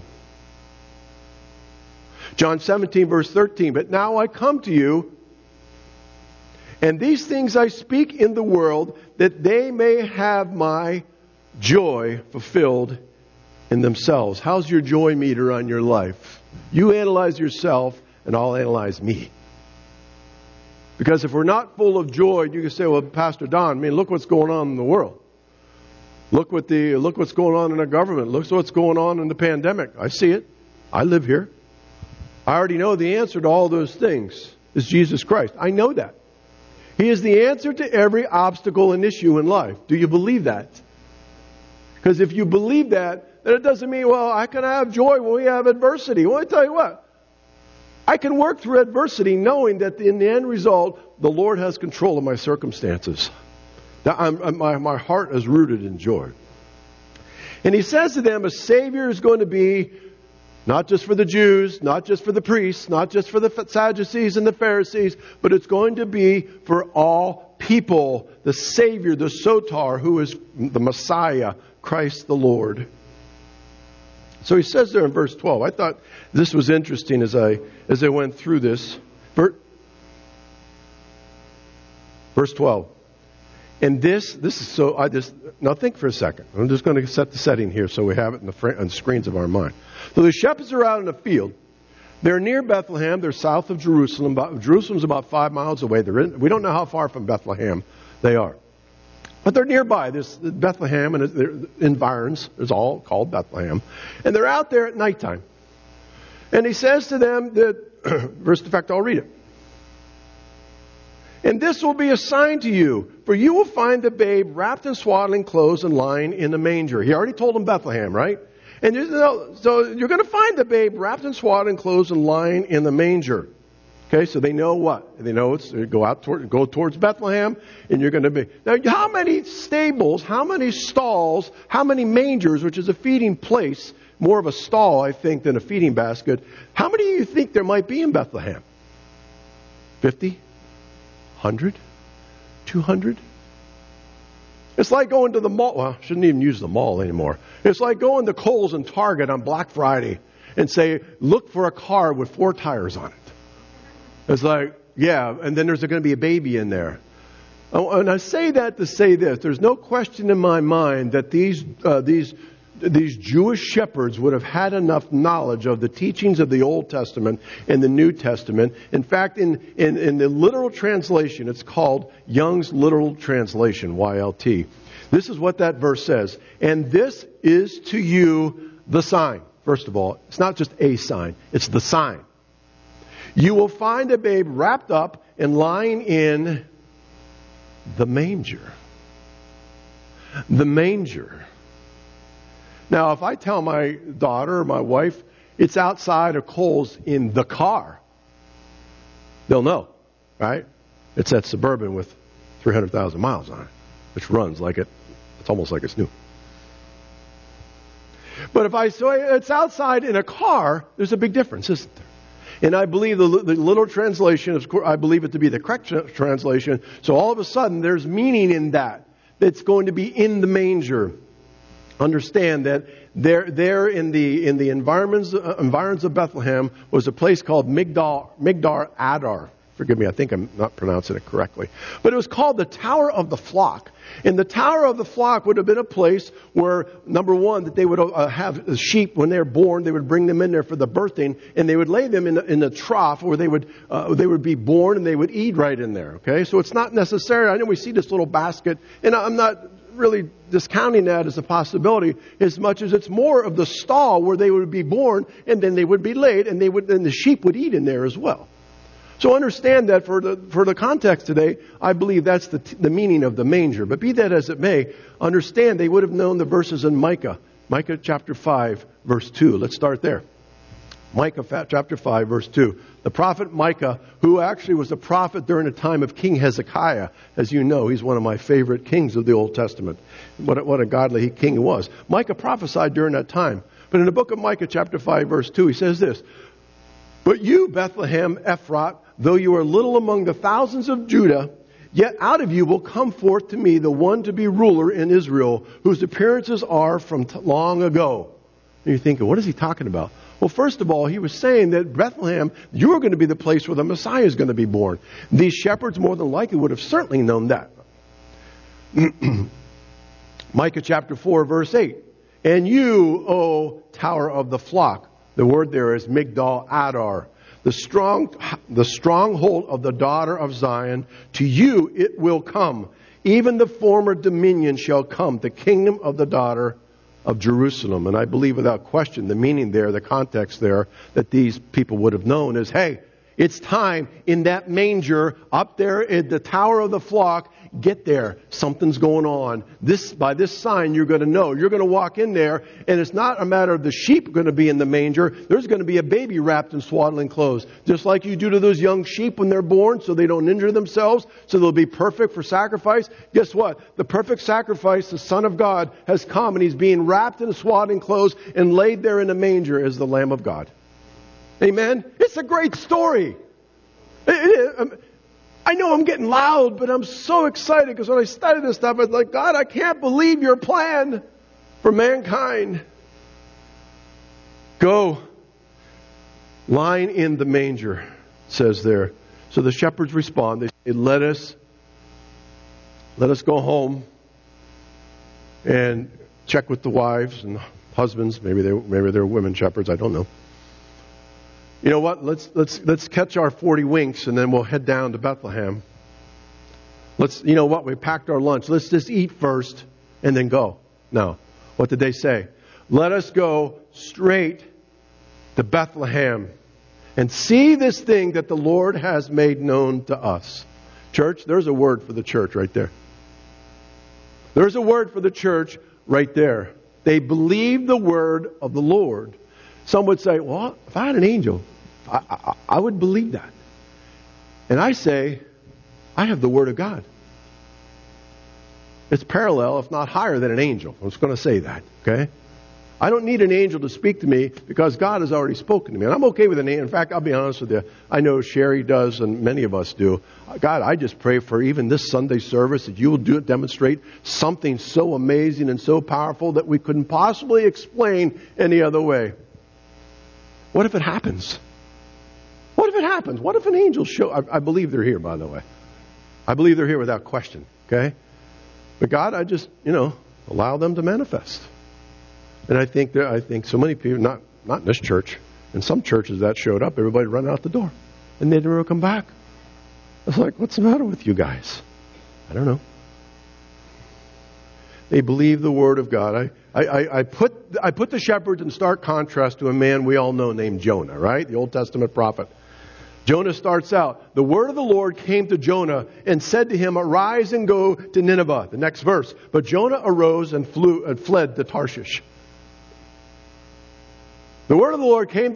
Speaker 2: John 17, verse 13. But now I come to you, and these things I speak in the world, that they may have my joy fulfilled in themselves. How's your joy meter on your life? You analyze yourself, and I'll analyze me. Because if we're not full of joy, you can say, well, Pastor Don, look what's going on in the world. Look what's going on in our government. Look what's going on in the pandemic. I see it. I live here. I already know the answer to all those things is Jesus Christ. I know that. He is the answer to every obstacle and issue in life. Do you believe that? Because if you believe that, then it doesn't mean, well, I can have joy when we have adversity. Well, I tell you what. I can work through adversity knowing that in the end result, the Lord has control of my circumstances. My heart is rooted in joy. And he says to them, a Savior is going to be not just for the Jews, not just for the priests, not just for the Sadducees and the Pharisees, but it's going to be for all people. The Savior, the Soter, who is the Messiah, Christ the Lord. So he says there in verse 12. I thought this was interesting as I went through this. Verse 12. And this is so, now think for a second. I'm just going to set the setting here so we have it on the screens of our mind. So the shepherds are out in the field. They're near Bethlehem. They're south of Jerusalem. Jerusalem's about 5 miles away. We don't know how far from Bethlehem they are. But they're nearby. There's Bethlehem and their environs is all called Bethlehem. And they're out there at nighttime. And he says to them that, in fact, I'll read it. And this will be a sign to you, for you will find the babe wrapped in swaddling clothes and lying in a manger. He already told them Bethlehem, right? And so you're going to find the babe wrapped in swaddling clothes and lying in the manger. Okay, so they know what? They know it's go towards Bethlehem, and you're going to be. Now, how many stables, how many stalls, how many mangers, which is a feeding place, more of a stall, I think, than a feeding basket. How many do you think there might be in Bethlehem? 50? 100? 200? It's like going to the mall. Well, I shouldn't even use the mall anymore. It's like going to Kohl's and Target on Black Friday and say, look for a car with 4 tires on it. It's like, yeah, and then there's going to be a baby in there. And I say that to say this. There's no question in my mind that these Jewish shepherds would have had enough knowledge of the teachings of the Old Testament and the New Testament. In fact, in the literal translation, it's called Young's Literal Translation, YLT. This is what that verse says. And this is to you the sign. First of all, it's not just a sign, it's the sign. You will find a babe wrapped up and lying in the manger. The manger. Now, if I tell my daughter or my wife it's outside of Kohl's in the car, they'll know, right? It's that Suburban with 300,000 miles on it, which runs like it's almost like it's new. But if I say it's outside in a car, there's a big difference, isn't there? And I believe the literal translation, I believe it to be the correct translation. So all of a sudden, there's meaning in that. That's going to be in the manger. Understand that there in the environs of Bethlehem was a place called Migdal Adar. Forgive me, I think I'm not pronouncing it correctly. But it was called the Tower of the Flock. And the Tower of the Flock would have been a place where, number one, that they would have sheep when they're born. They would bring them in there for the birthing, and they would lay them in the trough where they would be born, and they would eat right in there. Okay, so it's not necessary. I know we see this little basket, and I'm not really discounting that as a possibility as much as it's more of the stall where they would be born, and then they would be laid, and the sheep would eat in there as well. So understand that for the context today, I believe that's the meaning of the manger. But be that as it may, understand they would have known the verses in Micah. Micah chapter 5, verse 2. Let's start there. Micah chapter 5, verse 2. The prophet Micah, who actually was a prophet during the time of King Hezekiah. As you know, he's one of my favorite kings of the Old Testament. What a godly king he was. Micah prophesied during that time. But in the book of Micah chapter 5, verse 2, he says this. But you, Bethlehem Ephrat, though you are little among the thousands of Judah, yet out of you will come forth to me the one to be ruler in Israel, whose appearances are from long ago. And you're thinking, what is he talking about? Well, first of all, he was saying that Bethlehem, you are going to be the place where the Messiah is going to be born. These shepherds more than likely would have certainly known that. Micah chapter 4, verse 8. And you, O tower of the flock. The word there is Migdal Adar. The stronghold of the daughter of Zion. To you it will come. Even the former dominion shall come. The kingdom of the daughter of Jerusalem. And I believe without question the meaning there, the context there, that these people would have known is, hey, it's time in that manger up there at the tower of the flock. Get there. Something's going on. By this sign, you're going to know. You're going to walk in there, and it's not a matter of the sheep going to be in the manger. There's going to be a baby wrapped in swaddling clothes, just like you do to those young sheep when they're born, so they don't injure themselves, so they'll be perfect for sacrifice. Guess what? The perfect sacrifice, the Son of God, has come, and He's being wrapped in swaddling clothes and laid there in a manger as the Lamb of God. Amen? It's a great story. I know I'm getting loud, but I'm so excited because when I studied this stuff, I was like, God, I can't believe your plan for mankind. Go, line in the manger, it says there. So the shepherds respond. They say, let us go home and check with the wives and husbands. Maybe they're women shepherds. I don't know. You know what? Let's catch our 40 winks and then we'll head down to Bethlehem. You know what? We packed our lunch. Let's just eat first and then go. No. What did they say? Let us go straight to Bethlehem and see this thing that the Lord has made known to us. Church, there's a word for the church right there. There's a word for the church right there. They believe the word of the Lord. Some would say, well, if I had an angel, I would believe that. And I say, I have the Word of God. It's parallel, if not higher than an angel. I'm just going to say that, okay? I don't need an angel to speak to me because God has already spoken to me. And I'm okay with an angel. In fact, I'll be honest with you. I know Sherry does and many of us do. God, I just pray for even this Sunday service that you will demonstrate something so amazing and so powerful that we couldn't possibly explain any other way. What if it happens? What if it happens? What if an angel I believe they're here, by the way. I believe they're here without question, okay? But God, I just, allow them to manifest. And I think so many people, not in this church, in some churches that showed up, everybody run out the door. And they never come back. I was like, what's the matter with you guys? I don't know. They believe the Word of God. I put the shepherds in stark contrast to a man we all know named Jonah, right? The Old Testament prophet. Jonah starts out, the word of the Lord came to Jonah and said to him, arise and go to Nineveh. The next verse. But Jonah arose and fled to Tarshish. The word of the Lord came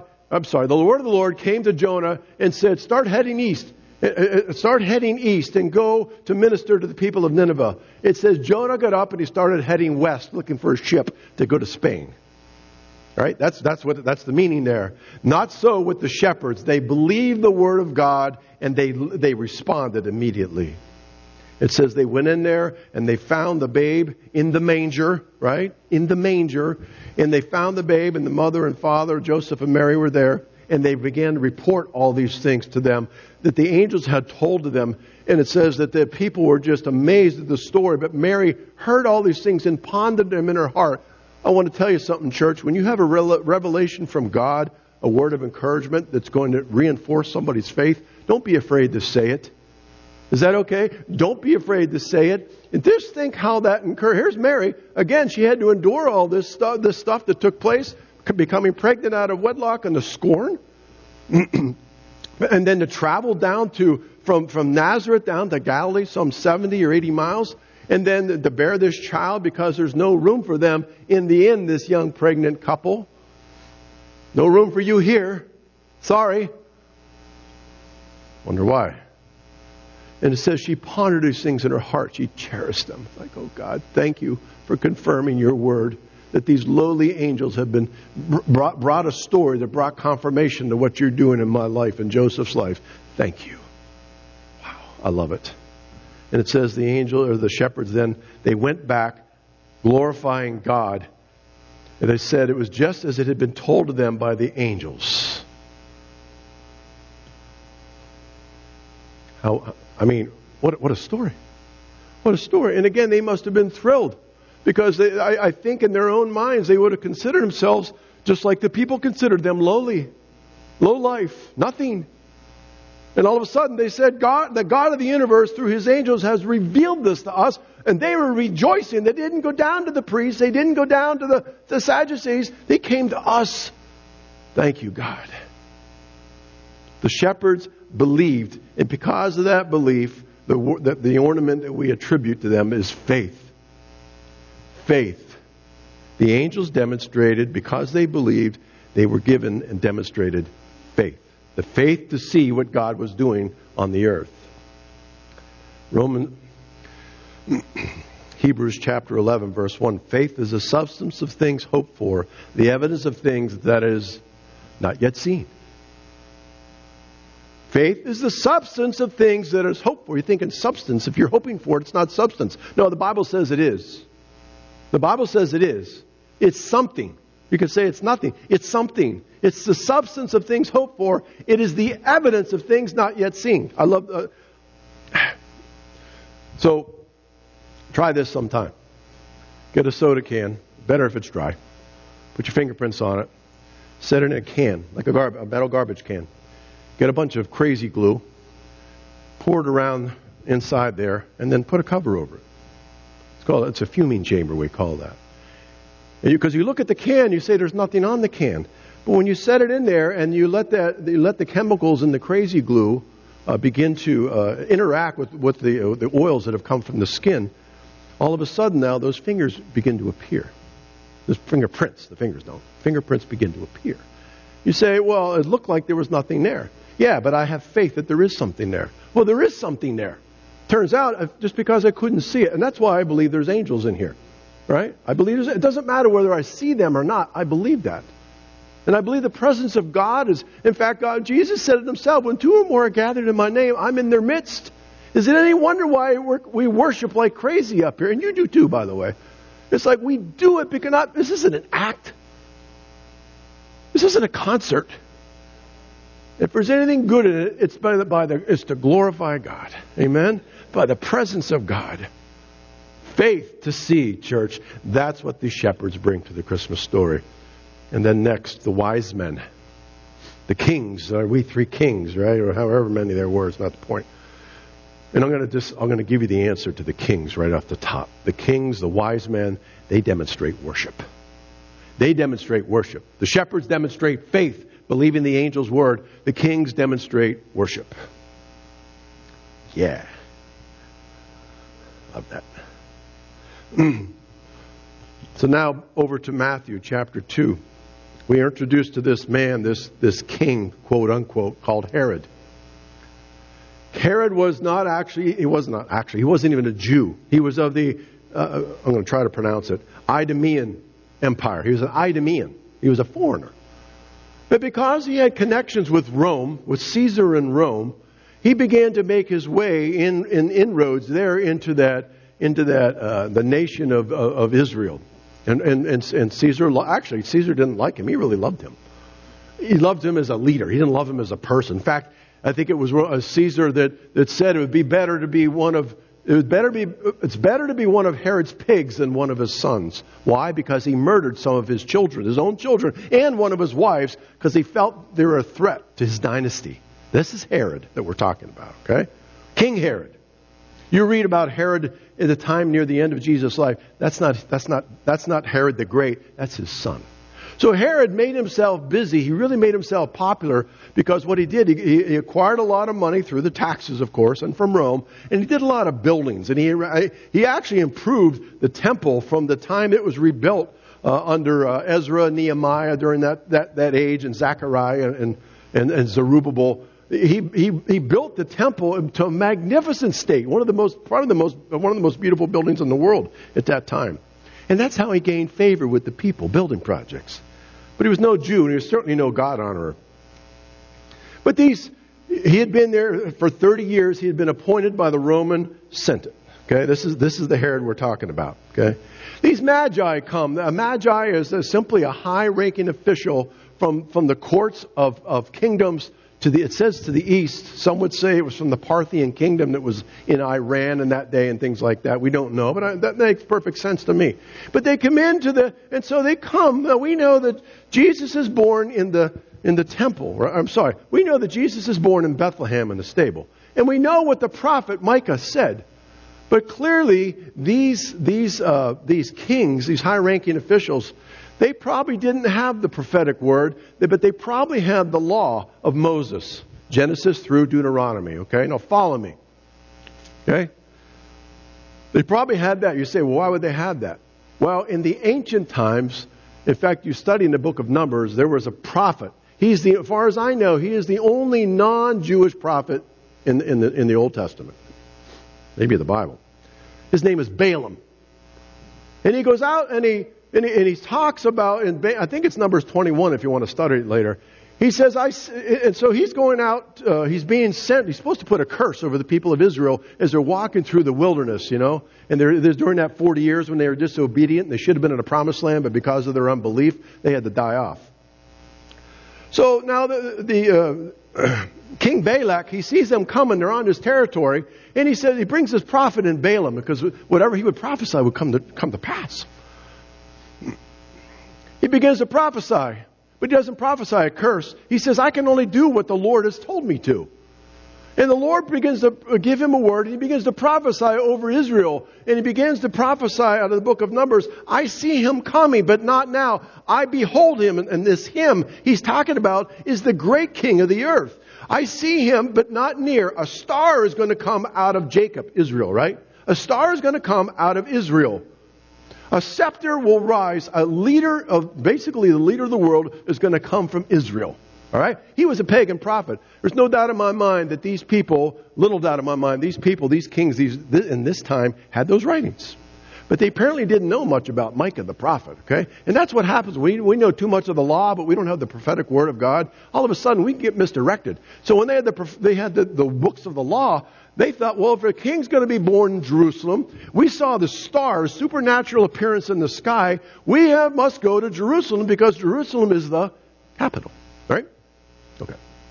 Speaker 2: to Jonah and said, start heading east and go to minister to the people of Nineveh. It says Jonah got up and he started heading west looking for a ship to go to Spain. Right? That's the meaning there. Not so with the shepherds. They believed the word of God and they responded immediately. It says they went in there and they found the babe in the manger, right? In the manger. And they found the babe and the mother and father, Joseph and Mary were there. And they began to report all these things to them that the angels had told to them. And it says that the people were just amazed at the story. But Mary heard all these things and pondered them in her heart. I want to tell you something, church. When you have a revelation from God, a word of encouragement that's going to reinforce somebody's faith, don't be afraid to say it. Is that okay? Don't be afraid to say it. And just think how that encouraged. Here's Mary. Again, she had to endure all this stuff that took place, becoming pregnant out of wedlock and the scorn. And then to travel down from Nazareth down to Galilee, some 70 or 80 miles. And then to bear this child because there's no room for them in the inn, this young pregnant couple. No room for you here. Sorry. Wonder why. And it says she pondered these things in her heart. She cherished them. Like, oh God, thank you for confirming your word. That these lowly angels have been brought a story that brought confirmation to what you're doing in my life and Joseph's life. Thank you. Wow, I love it. And it says the angel or the shepherds then, they went back glorifying God. And they said it was just as it had been told to them by the angels. What a story. What a story. And again, they must have been thrilled. Because I think in their own minds they would have considered themselves just like the people considered them, lowly, low life, nothing. And all of a sudden they said, the God of the universe through his angels has revealed this to us. And they were rejoicing. They didn't go down to the priests. They didn't go down to the Sadducees. They came to us. Thank you, God. The shepherds believed. And because of that belief, the ornament that we attribute to them is faith. Faith. The angels demonstrated, because they believed, they were given and demonstrated faith. The faith to see what God was doing on the earth. Hebrews chapter 11, verse 1. Faith is the substance of things hoped for, the evidence of things that is not yet seen. Faith is the substance of things that is hoped for. You're thinking substance. If you're hoping for it, it's not substance. No, the Bible says it is. The Bible says it is. It's something. You can say it's nothing. It's something. It's the substance of things hoped for. It is the evidence of things not yet seen. I love... So, try this sometime. Get a soda can. Better if it's dry. Put your fingerprints on it. Set it in a can, like a metal garbage can. Get a bunch of crazy glue. Pour it around inside there, and then put a cover over it. It's a fuming chamber, we call that. Because you look at the can, you say there's nothing on the can. But when you set it in there and you let the chemicals in the crazy glue begin to interact with the oils that have come from the skin, all of a sudden now those fingers begin to appear. Those fingerprints, the fingers don't. Fingerprints begin to appear. You say, well, it looked like there was nothing there. Yeah, but I have faith that there is something there. Well, there is something there. Turns out, just because I couldn't see it, and that's why I believe there's angels in here. Right? I believe it doesn't matter whether I see them or not. I believe that. And I believe the presence of God is, in fact, Jesus said it himself, when two or more are gathered in my name, I'm in their midst. Is it any wonder why we worship like crazy up here? And you do too, by the way. It's like we do it because this isn't an act. This isn't a concert. If there's anything good in it, it's it's to glorify God. Amen? By the presence of God. Faith to see, church. That's what these shepherds bring to the Christmas story. And then next, the wise men. The kings. We three kings, right? Or however many there were. It's not the point. And I'm going to give you the answer to the kings right off the top. The kings, the wise men, they demonstrate worship. They demonstrate worship. The shepherds demonstrate faith, believing the angel's word. The kings demonstrate worship. Yeah. Love that. So now over to Matthew chapter 2. We are introduced to this man, this king, quote unquote, called Herod. Herod he wasn't even a Jew. He was of the, I'm going to try to pronounce it, Idumean Empire. He was an Idumean. He was a foreigner. But because he had connections with Rome, with Caesar in Rome, he began to make his way in inroads there into the nation of Israel. And Caesar didn't like him. He really loved him. He loved him as a leader. He didn't love him as a person. In fact, I think it was Caesar that said it would be better to be it's better to be one of Herod's pigs than one of his sons. Why? Because he murdered some of his children, his own children, and one of his wives, because he felt they were a threat to his dynasty. This is Herod that we're talking about, okay? King Herod. You read about Herod at the time near the end of Jesus' life. That's not Herod the Great. That's his son. So Herod made himself busy. He really made himself popular because what he did, he acquired a lot of money through the taxes, of course, and from Rome. And he did a lot of buildings. And he actually improved the temple from the time it was rebuilt under Ezra and Nehemiah during that age, and Zechariah and Zerubbabel. He built the temple to a magnificent state, one of the most beautiful buildings in the world at that time. And that's how he gained favor with the people, building projects. But he was no Jew, and he was certainly no God honorer. But he had been there for 30 years. He had been appointed by the Roman Senate. Okay, this is the Herod we're talking about. Okay, these magi come. A magi is simply a high-ranking official from the courts of kingdoms it says to the east. Some would say it was from the Parthian kingdom that was in Iran in that day and things like that. We don't know, but that makes perfect sense to me. But they come and so they come. Now we know that Jesus is born in the temple. We know that Jesus is born in Bethlehem in the stable. And we know what the prophet Micah said. But clearly, these kings, these high-ranking officials, they probably didn't have the prophetic word, but they probably had the law of Moses, Genesis through Deuteronomy. Okay, now follow me. Okay, they probably had that. You say, well, why would they have that? Well, in the ancient times, in fact, you study in the book of Numbers, there was a prophet. As far as I know, he is the only non-Jewish prophet in the Old Testament. Maybe the Bible. His name is Balaam. And he goes out and he talks about, I think it's Numbers 21 if you want to study it later. He says, and so he's going out, he's being sent, he's supposed to put a curse over the people of Israel as they're walking through the wilderness, you know. And there's during that 40 years when they were disobedient, they should have been in the promised land, but because of their unbelief, they had to die off. So now the King Balak, he sees them coming, they're on his territory, and he brings his prophet in Balaam, because whatever he would prophesy would come to pass. He begins to prophesy, but he doesn't prophesy a curse. He says, I can only do what the Lord has told me to. And the Lord begins to give him a word, and he begins to prophesy over Israel. And he begins to prophesy out of the book of Numbers, I see him coming, but not now. I behold him, and this him he's talking about is the great king of the earth. I see him, but not near. A star is going to come out of Jacob, Israel, right? A star is going to come out of Israel. A scepter will rise. Basically the leader of the world is going to come from Israel. All right? He was a pagan prophet. There's no doubt in my mind that these people, these kings, in this time had those writings. But they apparently didn't know much about Micah the prophet, okay? And that's what happens. We know too much of the law, but we don't have the prophetic word of God. All of a sudden, we get misdirected. So when they had the books of the law, they thought, well, if a king's going to be born in Jerusalem, we saw the stars, supernatural appearance in the sky, we must go to Jerusalem because Jerusalem is the capital, right? Okay.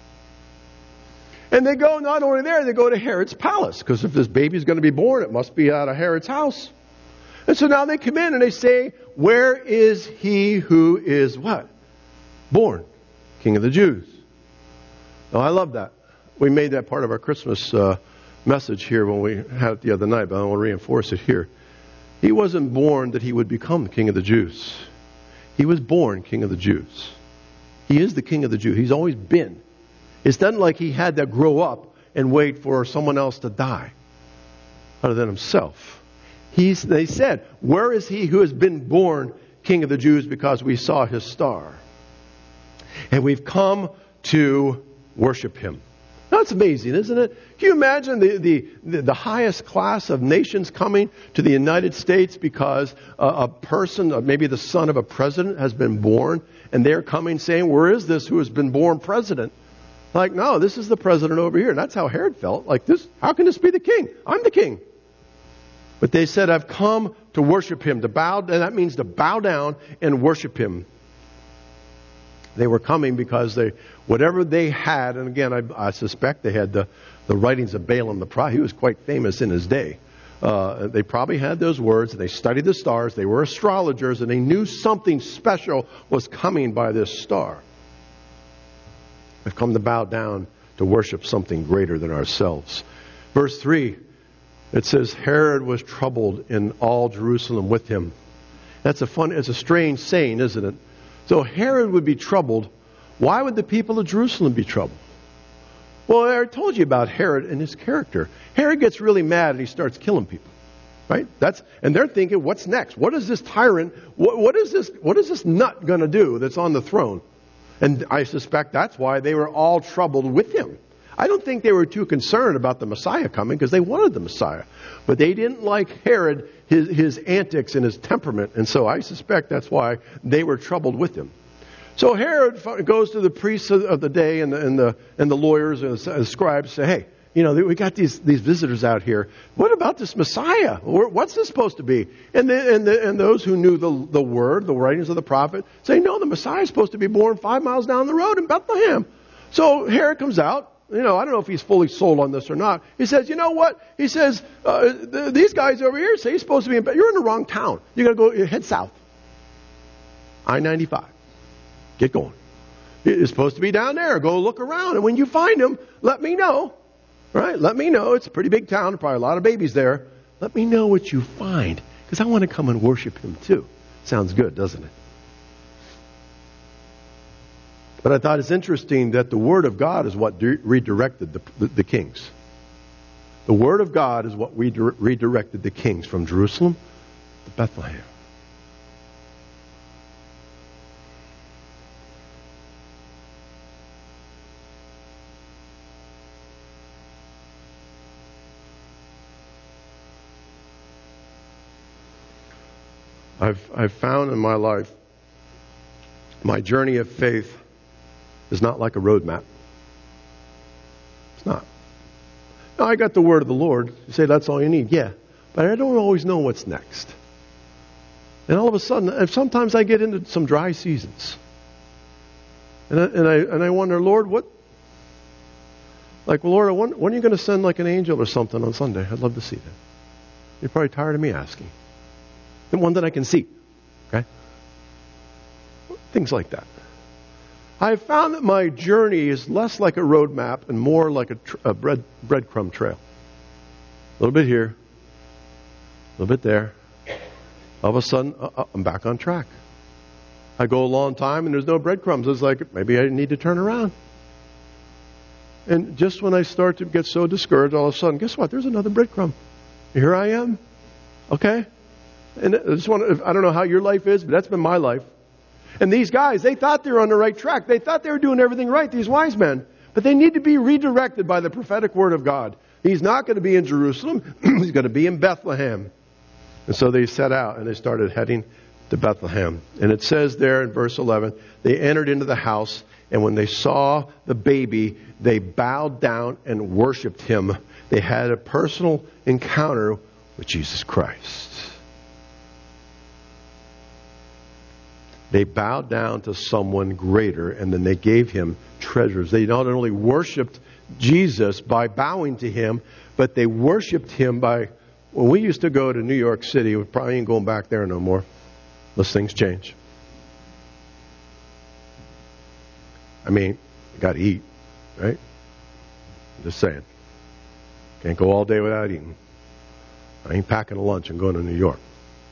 Speaker 2: And they go not only there, they go to Herod's palace, because if this baby's going to be born, it must be out of Herod's house. And so now they come in and they say, where is he who is what? Born, King of the Jews. Now, I love that. We made that part of our Christmas message here when we had it the other night, but I want to reinforce it here. He wasn't born that he would become the King of the Jews. He was born King of the Jews. He is the King of the Jews. He's always been. It's not like he had to grow up and wait for someone else to die other than himself. They said, where is he who has been born King of the Jews, because we saw his star? And we've come to worship him. Now, it's amazing, isn't it? Can you imagine the highest class of nations coming to the United States because a person, maybe the son of a president, has been born, and they're coming saying, where is this who has been born president? Like, no, this is the president over here. And that's how Herod felt. Like, this, how can this be the king? I'm the king. But they said, I've come to worship him, and that means to bow down and worship him. They were coming because whatever they had, and again, I suspect they had the writings of Balaam the prophet. He was quite famous in his day. They probably had those words, and they studied the stars. They were astrologers, and they knew something special was coming by this star. They've come to bow down to worship something greater than ourselves. Verse 3. It says, Herod was troubled and all Jerusalem with him. It's a strange saying, isn't it? So Herod would be troubled. Why would the people of Jerusalem be troubled? Well, I told you about Herod and his character. Herod gets really mad and he starts killing people. Right? And they're thinking, what's next? What is this tyrant? What is this nut going to do that's on the throne? And I suspect that's why they were all troubled with him. I don't think they were too concerned about the Messiah coming, because they wanted the Messiah. But they didn't like Herod, his antics and his temperament. And so I suspect that's why they were troubled with him. So Herod goes to the priests of the day and the lawyers and the scribes, say, hey, we got these visitors out here. What about this Messiah? What's this supposed to be? And those who knew the word, the writings of the prophet, say, no, the Messiah is supposed to be born 5 miles down the road in Bethlehem. So Herod comes out. I don't know if he's fully sold on this or not. He says, you know what? He says, these guys over here say you're supposed to be you're in the wrong town. You got to go head south. I-95. Get going. It's supposed to be down there. Go look around. And when you find him, let me know. Right? Let me know. It's a pretty big town. Probably a lot of babies there. Let me know what you find. Because I want to come and worship him too. Sounds good, doesn't it? But I thought it's interesting that the Word of God is what redirected the kings. The Word of God is what redirected the kings from Jerusalem to Bethlehem. I've found in my life, my journey of faith is not like a roadmap. It's not. Now, I got the word of the Lord. You say that's all you need. Yeah. But I don't always know what's next. And all of a sudden, sometimes I get into some dry seasons. And I wonder, Lord, what? Like, well, Lord, when are you going to send like an angel or something on Sunday? I'd love to see that. You're probably tired of me asking. The one that I can see. Okay? Things like that. I've found that my journey is less like a roadmap and more like a breadcrumb trail. A little bit here, a little bit there. All of a sudden, I'm back on track. I go a long time and there's no breadcrumbs. It's like, maybe I need to turn around. And just when I start to get so discouraged, all of a sudden, guess what? There's another breadcrumb. Here I am. Okay? And I don't know how your life is, but that's been my life. And these guys, they thought they were on the right track. They thought they were doing everything right, these wise men. But they need to be redirected by the prophetic word of God. He's not going to be in Jerusalem. He's going to be in Bethlehem. And so they set out and they started heading to Bethlehem. And it says there in verse 11, they entered into the house, and when they saw the baby, they bowed down and worshiped him. They had a personal encounter with Jesus Christ. They bowed down to someone greater, and then they gave him treasures. They not only worshiped Jesus by bowing to him, but they worshiped him by... When we used to go to New York City, we probably ain't going back there no more, unless things change. I mean, you got to eat, right? I'm just saying. Can't go all day without eating. I ain't packing a lunch and going to New York.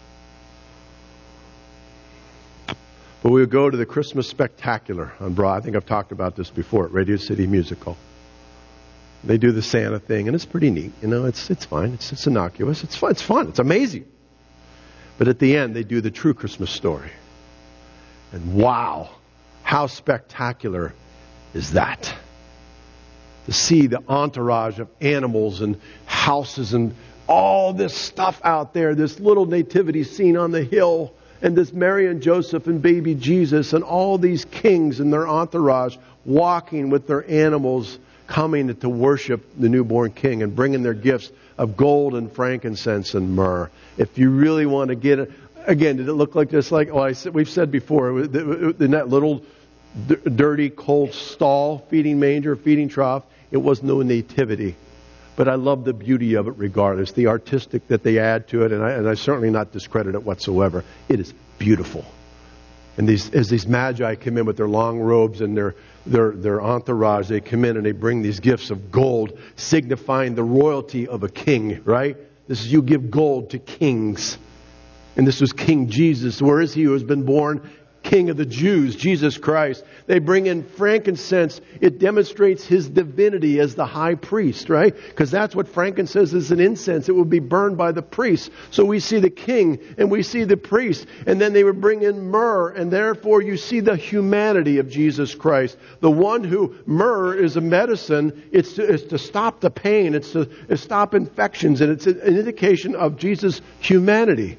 Speaker 2: But we would go to the Christmas Spectacular on Broad. I think I've talked about this before at Radio City Musical. They do the Santa thing, and it's pretty neat. It's fine. It's innocuous. It's fun. It's fun. It's amazing. But at the end, they do the true Christmas story. And wow, how spectacular is that? To see the entourage of animals and houses and all this stuff out there, this little nativity scene on the hill, and this Mary and Joseph and baby Jesus and all these kings and their entourage walking with their animals, coming to worship the newborn king and bringing their gifts of gold and frankincense and myrrh. If you really want to get it, again, did it look like this? We've said before, in that little dirty, cold stall, feeding manger, feeding trough, it was no nativity. But I love the beauty of it regardless, the artistic that they add to it, and I certainly not discredit it whatsoever. It is beautiful. And as these magi come in with their long robes and their entourage, they come in and they bring these gifts of gold, signifying the royalty of a king, right? This is, you give gold to kings. And this was King Jesus. Where is he who has been born? King of the Jews, Jesus Christ. They bring in frankincense. It demonstrates his divinity as the high priest, right? Because that's what frankincense is, an incense. It will be burned by the priest. So we see the king and we see the priest. And then they would bring in myrrh. And therefore you see the humanity of Jesus Christ. The one who, myrrh is a medicine. It's to stop the pain. It's to stop infections. And it's an indication of Jesus' humanity.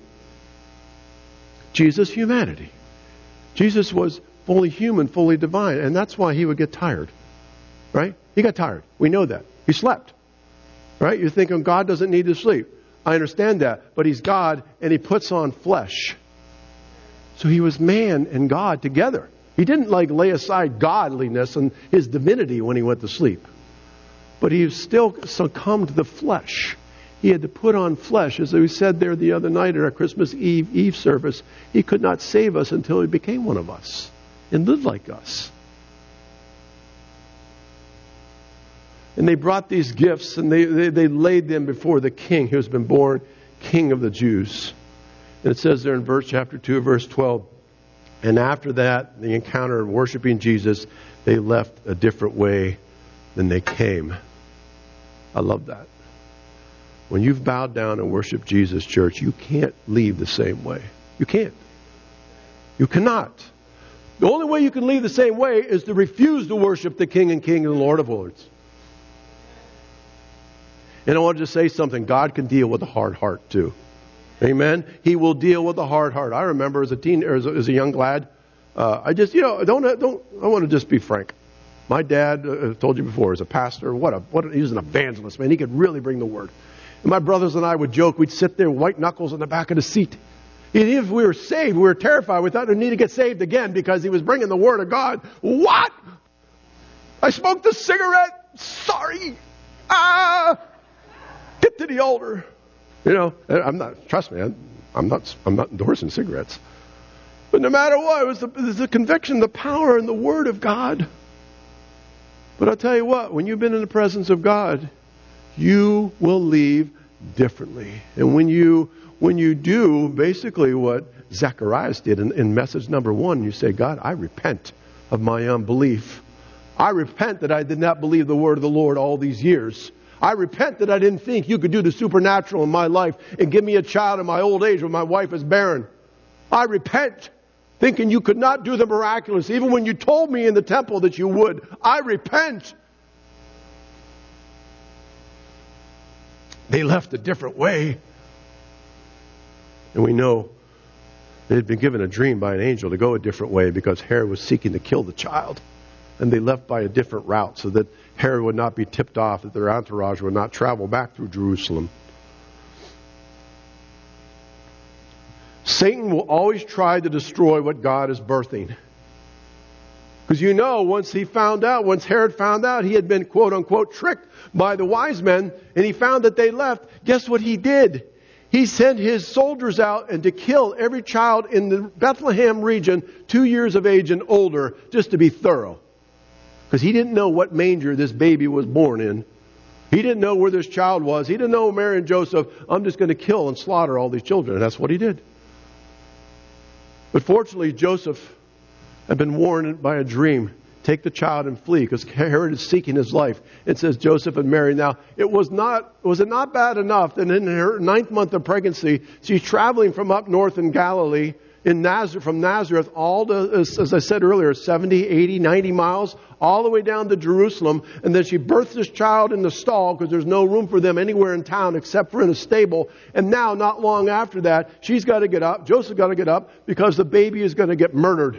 Speaker 2: Jesus' humanity. Jesus was fully human, fully divine, and that's why he would get tired, right? He got tired. We know that. He slept, right? You're thinking God doesn't need to sleep. I understand that, but he's God, and he puts on flesh. So he was man and God together. He didn't lay aside godliness and his divinity when he went to sleep. But he still succumbed to the flesh. He had to put on flesh. As we said there the other night at our Christmas Eve service, he could not save us until he became one of us and lived like us. And they brought these gifts and they laid them before the king who has been born King of the Jews. And it says there in chapter 2, verse 12, and after that, the encounter of worshiping Jesus, they left a different way than they came. I love that. When you've bowed down and worshiped Jesus, church, you can't leave the same way. You can't. You cannot. The only way you can leave the same way is to refuse to worship the King and King and the Lord of Lords. And I want to just say something. God can deal with a hard heart too. Amen. He will deal with a hard heart. I remember as a young lad, I want to just be frank. My dad, told you before, is a pastor. He was an evangelist, man. He could really bring the word. And my brothers and I would joke. We'd sit there, white knuckles in the back of the seat. And if we were saved, we were terrified. We thought we need to get saved again because he was bringing the word of God. What? I smoked a cigarette. Sorry. Get to the altar. I'm not. Trust me. I'm not endorsing cigarettes. But no matter what, it was the conviction, the power, and the word of God. But I'll tell you what, when you've been in the presence of God, you will leave differently. And when you do basically what Zacharias did in message number 1, you say, God, I repent of my unbelief. I repent that I did not believe the word of the Lord all these years. I repent that I didn't think you could do the supernatural in my life and give me a child in my old age when my wife is barren. I repent thinking you could not do the miraculous, even when you told me in the temple that you would. I repent. They left a different way. And we know they had been given a dream by an angel to go a different way because Herod was seeking to kill the child. And they left by a different route so that Herod would not be tipped off, that their entourage would not travel back through Jerusalem. Satan will always try to destroy what God is birthing. Because once Herod found out he had been, quote unquote, tricked by the wise men, and he found that they left, guess what he did? He sent his soldiers out and to kill every child in the Bethlehem region 2 years of age and older, just to be thorough. Because he didn't know what manger this baby was born in. He didn't know where this child was. He didn't know Mary and Joseph. I'm just going to kill and slaughter all these children. And that's what he did. But fortunately, Joseph had been warned by a dream. Take the child and flee, because Herod is seeking his life. It says Joseph and Mary. Now, was it not bad enough that in her 9th month of pregnancy, she's traveling from up north in Galilee, from Nazareth, all to, as I said earlier, 70, 80, 90 miles, all the way down to Jerusalem. And then she births this child in the stall because there's no room for them anywhere in town except for in a stable. And now, not long after that, she's got to get up. Joseph's got to get up because the baby is going to get murdered.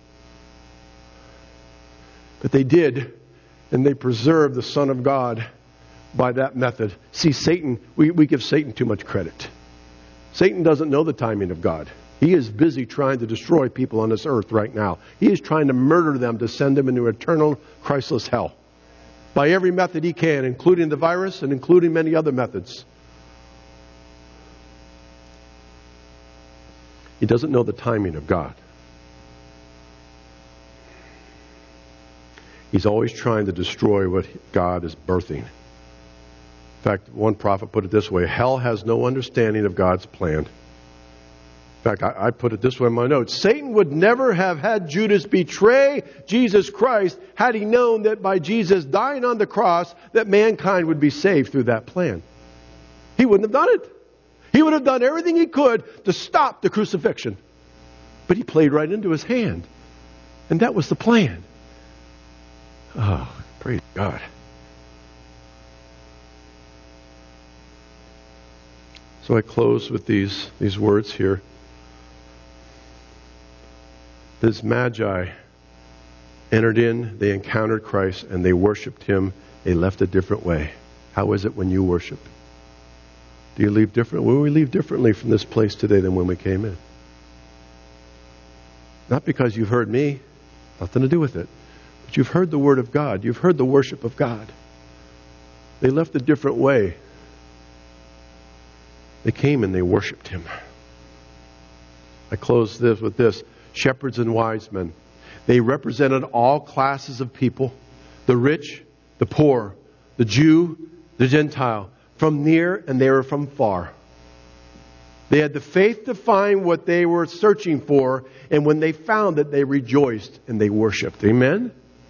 Speaker 2: But they did, and they preserved the Son of God by that method. See, Satan, we give Satan too much credit. Satan doesn't know the timing of God. He is busy trying to destroy people on this earth right now. He is trying to murder them to send them into eternal, Christless hell. By every method he can, including the virus and including many other methods. He doesn't know the timing of God. He's always trying to destroy what God is birthing. In fact, one prophet put it this way: hell has no understanding of God's plan. In fact, I put it this way in my notes: Satan would never have had Judas betray Jesus Christ had he known that by Jesus dying on the cross that mankind would be saved through that plan. He wouldn't have done it. He would have done everything he could to stop the crucifixion. But he played right into his hand. And that was the plan. Oh, praise God. So I close with these words here. This Magi entered in, they encountered Christ, and they worshiped Him. They left a different way. How is it when you worship? Do you leave different? Will we leave differently from this place today than when we came in? Not because you've heard me, Nothing to do with it. But you've heard the Word of God. You've heard the worship of God. They left a different way. They came and they worshiped Him. I close this with this. Shepherds and wise men. They represented all classes of people. The rich, the poor, the Jew, the Gentile. From near and they were from far. They had the faith to find what they were searching for. And when they found it, they rejoiced and they worshiped. Amen?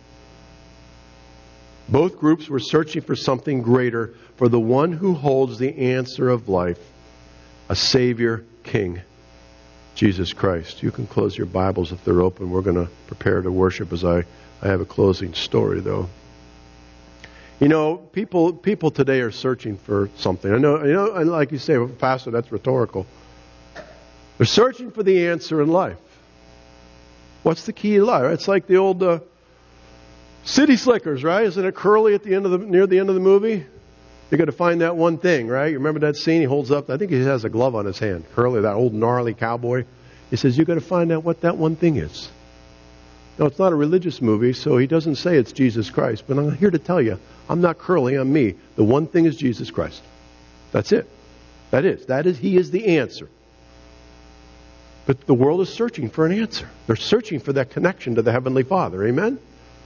Speaker 2: Both groups were searching for something greater, for the one who holds the answer of life, a Savior King, Jesus Christ. You can close your Bibles if they're open. We're going to prepare to worship as I have a closing story, though. You know, people today are searching for something. I know, and like you say, Pastor, that's rhetorical. They're searching for the answer in life. What's the key to life? It's like the old City Slickers, right? Isn't it Curly at the end of near the end of the movie? You got to find that one thing, right? You remember that scene? He holds up. I think he has a glove on his hand. Curly, that old gnarly cowboy. He says, "You got to find out what that one thing is." No, it's not a religious movie, so he doesn't say it's Jesus Christ. But I'm here to tell you, I'm not Curly, I'm me. The one thing is Jesus Christ. That's it. That is. He is the answer. But the world is searching for an answer. They're searching for that connection to the Heavenly Father. Amen?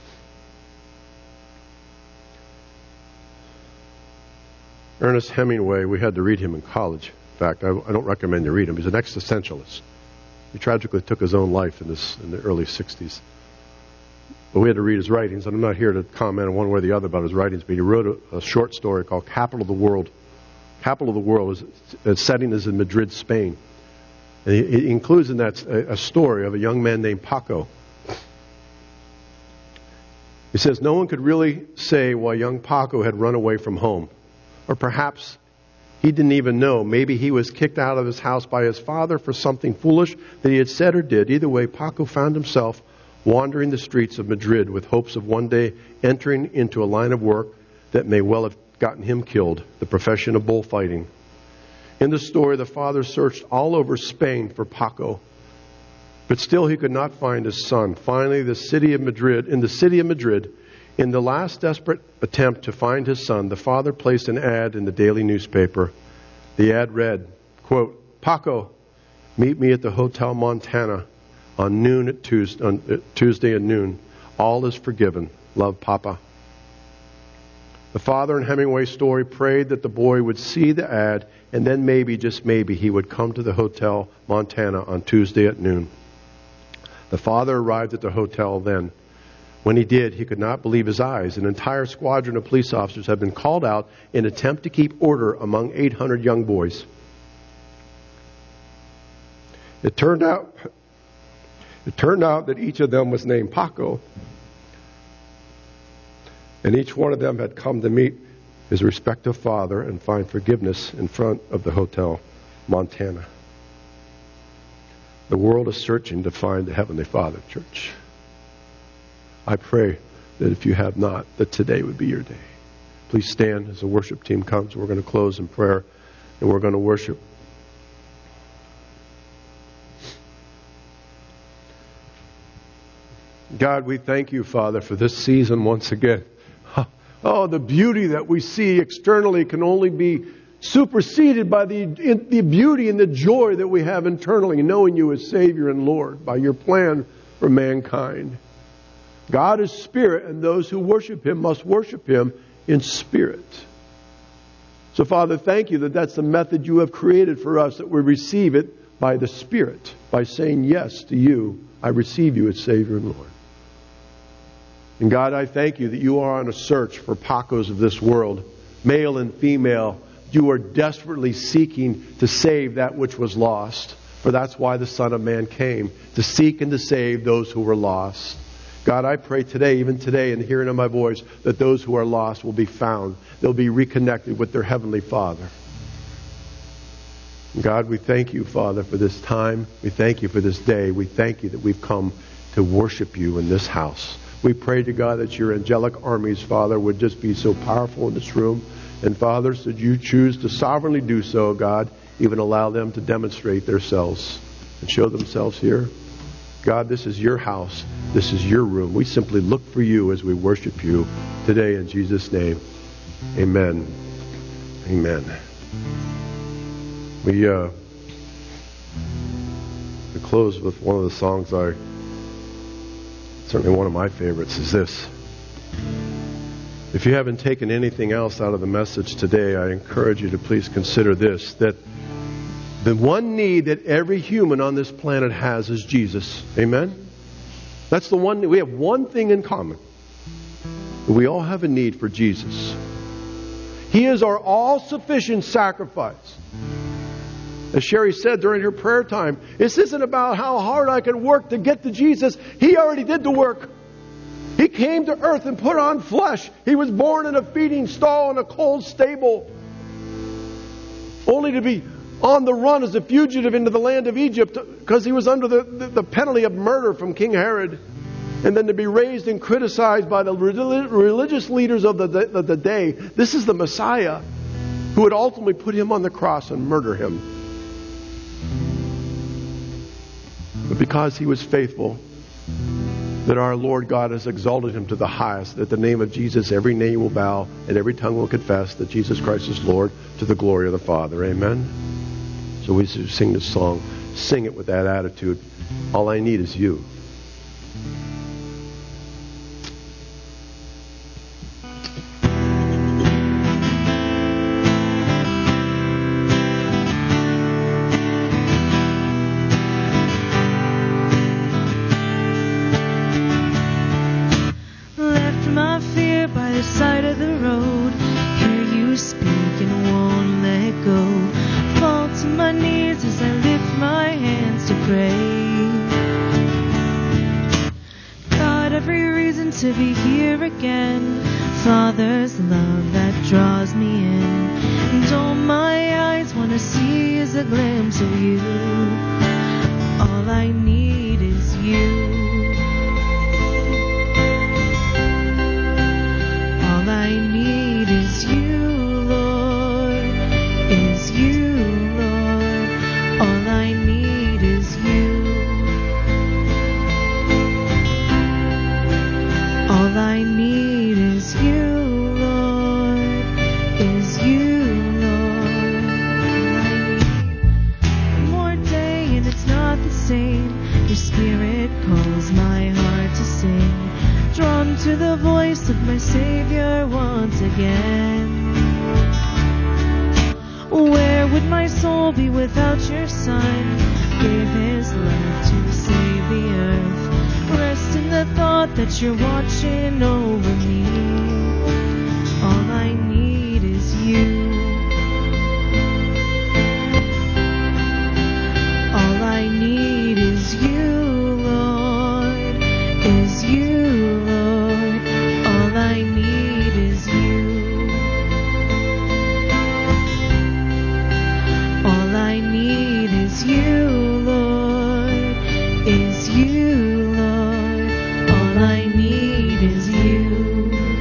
Speaker 2: Ernest Hemingway, we had to read him in college. In fact, I don't recommend you read him. He's an existentialist. He tragically took his own life in the early 60s. But we had to read his writings, and I'm not here to comment on one way or the other about his writings, but he wrote a short story called Capital of the World. Capital of the World, its setting is in Madrid, Spain. And he includes in that a story of a young man named Paco. He says, no one could really say why young Paco had run away from home. Or perhaps he didn't even know. Maybe he was kicked out of his house by his father for something foolish that he had said or did. Either way, Paco found himself wandering the streets of Madrid with hopes of one day entering into a line of work that may well have gotten him killed, the profession of bullfighting. In the story, the father searched all over Spain for Paco, but still he could not find his son. Finally, in the city of Madrid, in the last desperate attempt to find his son, the father placed an ad in the daily newspaper. The ad read, quote, "Paco, meet me at the Hotel Montana on Tuesday at noon. All is forgiven. Love, Papa." The father in Hemingway's story prayed that the boy would see the ad, and then maybe, just maybe, he would come to the Hotel Montana on Tuesday at noon. The father arrived at the hotel then. When he did, he could not believe his eyes. An entire squadron of police officers had been called out in an attempt to keep order among 800 young boys. It turned out that each of them was named Paco, and each one of them had come to meet his respective father and find forgiveness in front of the Hotel Montana. The world is searching to find the Heavenly Father, church. I pray that if you have not, that today would be your day. Please stand as the worship team comes. We're going to close in prayer, and we're going to worship. God, we thank you, Father, for this season once again. Oh, the beauty that we see externally can only be superseded by the beauty and the joy that we have internally, knowing you as Savior and Lord by your plan for mankind. God is spirit, and those who worship Him must worship Him in spirit. So, Father, thank you that that's the method you have created for us, that we receive it by the Spirit, by saying yes to you. I receive you as Savior and Lord. And God, I thank you that you are on a search for Pacos of this world, male and female. You are desperately seeking to save that which was lost. For that's why the Son of Man came, to seek and to save those who were lost. God, I pray today, even today, in the hearing of my voice, that those who are lost will be found. They'll be reconnected with their Heavenly Father. God, we thank you, Father, for this time. We thank you for this day. We thank you that we've come to worship you in this house. We pray to God that your angelic armies, Father, would just be so powerful in this room. And Father, should you choose to sovereignly do so, God, even allow them to demonstrate themselves and show themselves here. God, this is your house. This is your room. We simply look for you as we worship you today in Jesus' name. Amen. Amen. We close with one of the songs certainly one of my favorites is this. If you haven't taken anything else out of the message today, I encourage you to please consider this, that the one need that every human on this planet has is Jesus. Amen? That's the one. We have one thing in common. We all have a need for Jesus. He is our all-sufficient sacrifice. As Sherry said during her prayer time, this isn't about how hard I can work to get to Jesus. He already did the work. He came to earth and put on flesh. He was born in a feeding stall in a cold stable, only to be on the run as a fugitive into the land of Egypt because he was under the penalty of murder from King Herod, and then to be raised and criticized by the religious leaders of the day. This is the Messiah who would ultimately put him on the cross and murder him. But because he was faithful, that our Lord God has exalted him to the highest, that the name of Jesus every knee will bow and every tongue will confess that Jesus Christ is Lord, to the glory of the Father. Amen? So we sing this song. Sing it with that attitude. All I need is you.
Speaker 1: To be here again, Father's love that draws me in, and all my eyes want to see is a glimpse of you. All I need is you. All I need is you, Lord, is you, Lord. All I need is you. All I need is you, Lord, is you, Lord. All I need one more day and it's not the same. Your spirit calls my heart to sing, drawn to the voice of my Savior once again. Where would my soul be without your Son? Gave his love to save the earth. Rest in the thought that you're watching over me. All I need is you. All I need is you, Lord, is you, Lord. All I need is you. All I need is you, Lord, is you, Lord. All I need is you.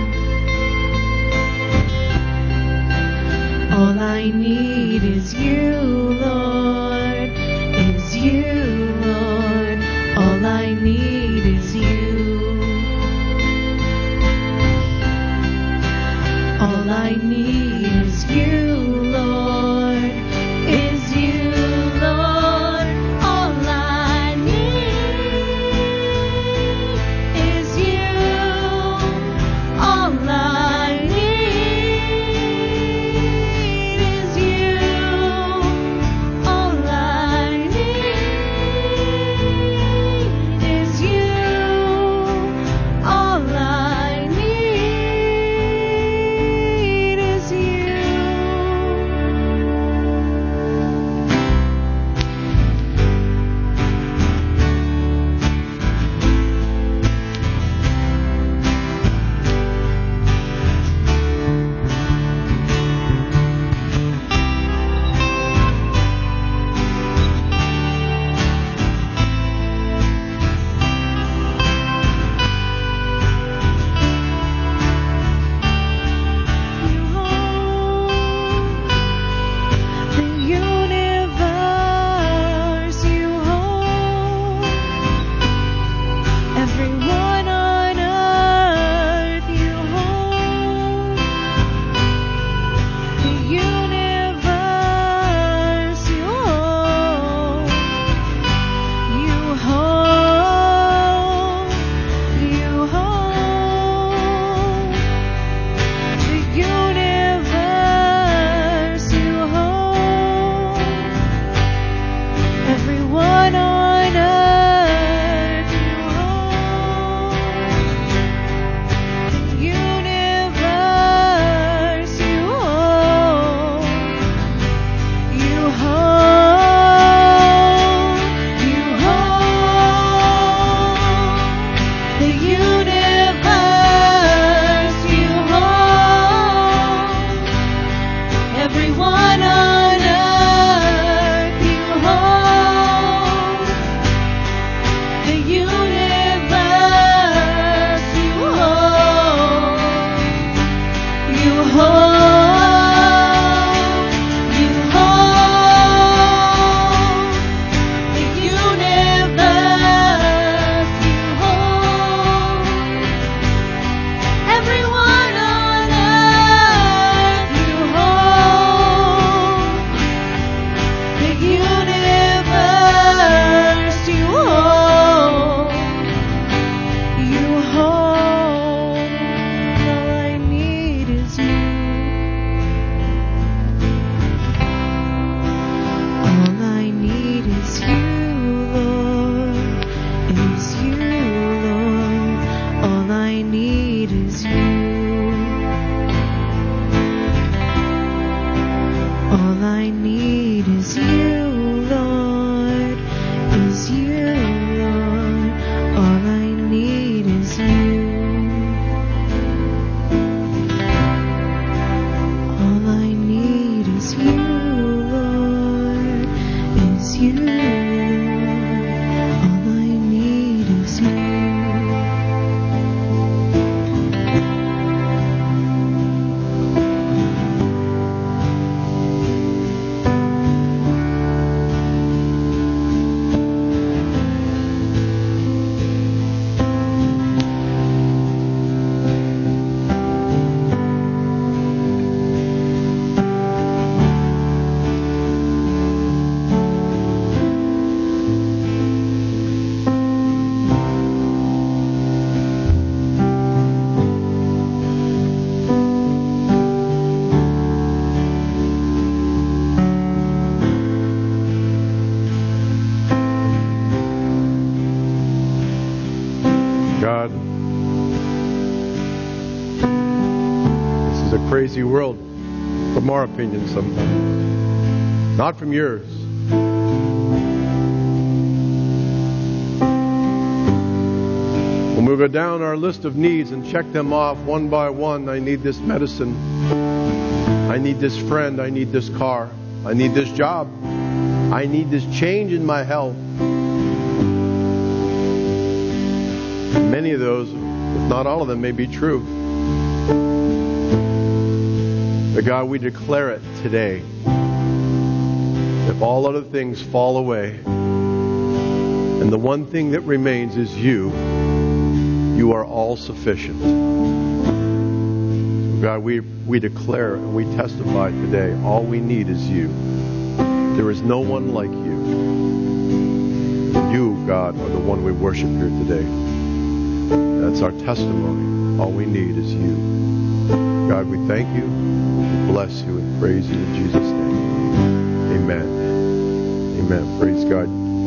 Speaker 2: God, this is a crazy world from our opinion sometimes, not from yours. When we go down our list of needs and check them off one by one, I need this medicine, I need this friend, I need this car, I need this job, I need this change in my health. Many of those, if not all of them, may be true. But God, we declare it today. If all other things fall away, and the one thing that remains is you, you are all sufficient. So God, we declare and we testify today, all we need is you. There is no one like you. You, God, are the one we worship here today. That's our testimony. All we need is you. God, we thank you, we bless you, and praise you in Jesus' name. Amen. Amen. Praise God.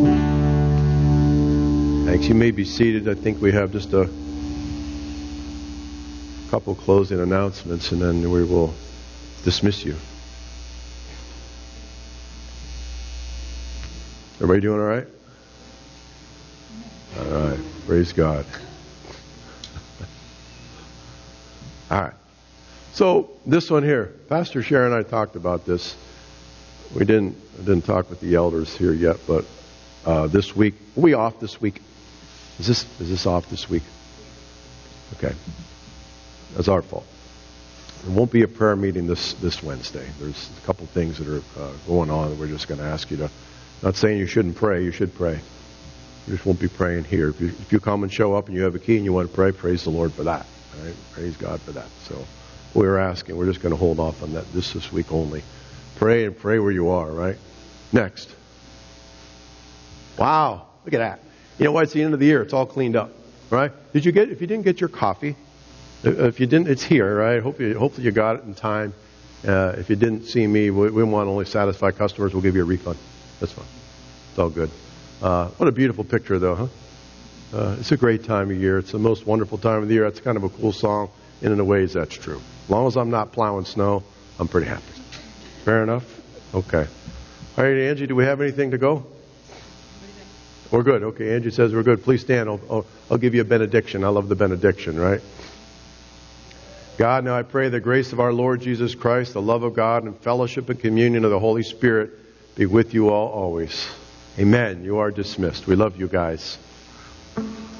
Speaker 2: Thanks. You may be seated. I think we have just a couple closing announcements, and then we will dismiss you. Everybody doing all right? All right. Praise God. All right. So this one here, Pastor Sharon and I talked about this. I didn't talk with the elders here yet, but this week, are we off this week? Is this off this week? Okay. That's our fault. There won't be a prayer meeting this Wednesday. There's a couple things that are going on that we're just going to ask you to. Not saying you shouldn't pray. You should pray. You just won't be praying here. If you come and show up and you have a key and you want to pray, praise the Lord for that. All right? Praise God for that. So we're asking. We're just going to hold off on that this week only. Pray and pray where you are, right? Next. Wow. Look at that. You know why? It's the end of the year. It's all cleaned up, right? If you didn't get your coffee, if you didn't, it's here, right? Hopefully you got it in time. If you didn't see me, we want to only satisfy customers. We'll give you a refund. That's fine. It's all good. What a beautiful picture, though, huh? It's a great time of year. It's the most wonderful time of the year. That's kind of a cool song. And in a ways, that's true. As long as I'm not plowing snow, I'm pretty happy. Fair enough? Okay. All right, Angie, do we have anything to go? We're good. Okay, Andrew says we're good. Please stand. I'll give you a benediction. I love the benediction, right? God, now I pray the grace of our Lord Jesus Christ, the love of God, and fellowship and communion of the Holy Spirit be with you all always. Amen. You are dismissed. We love you guys.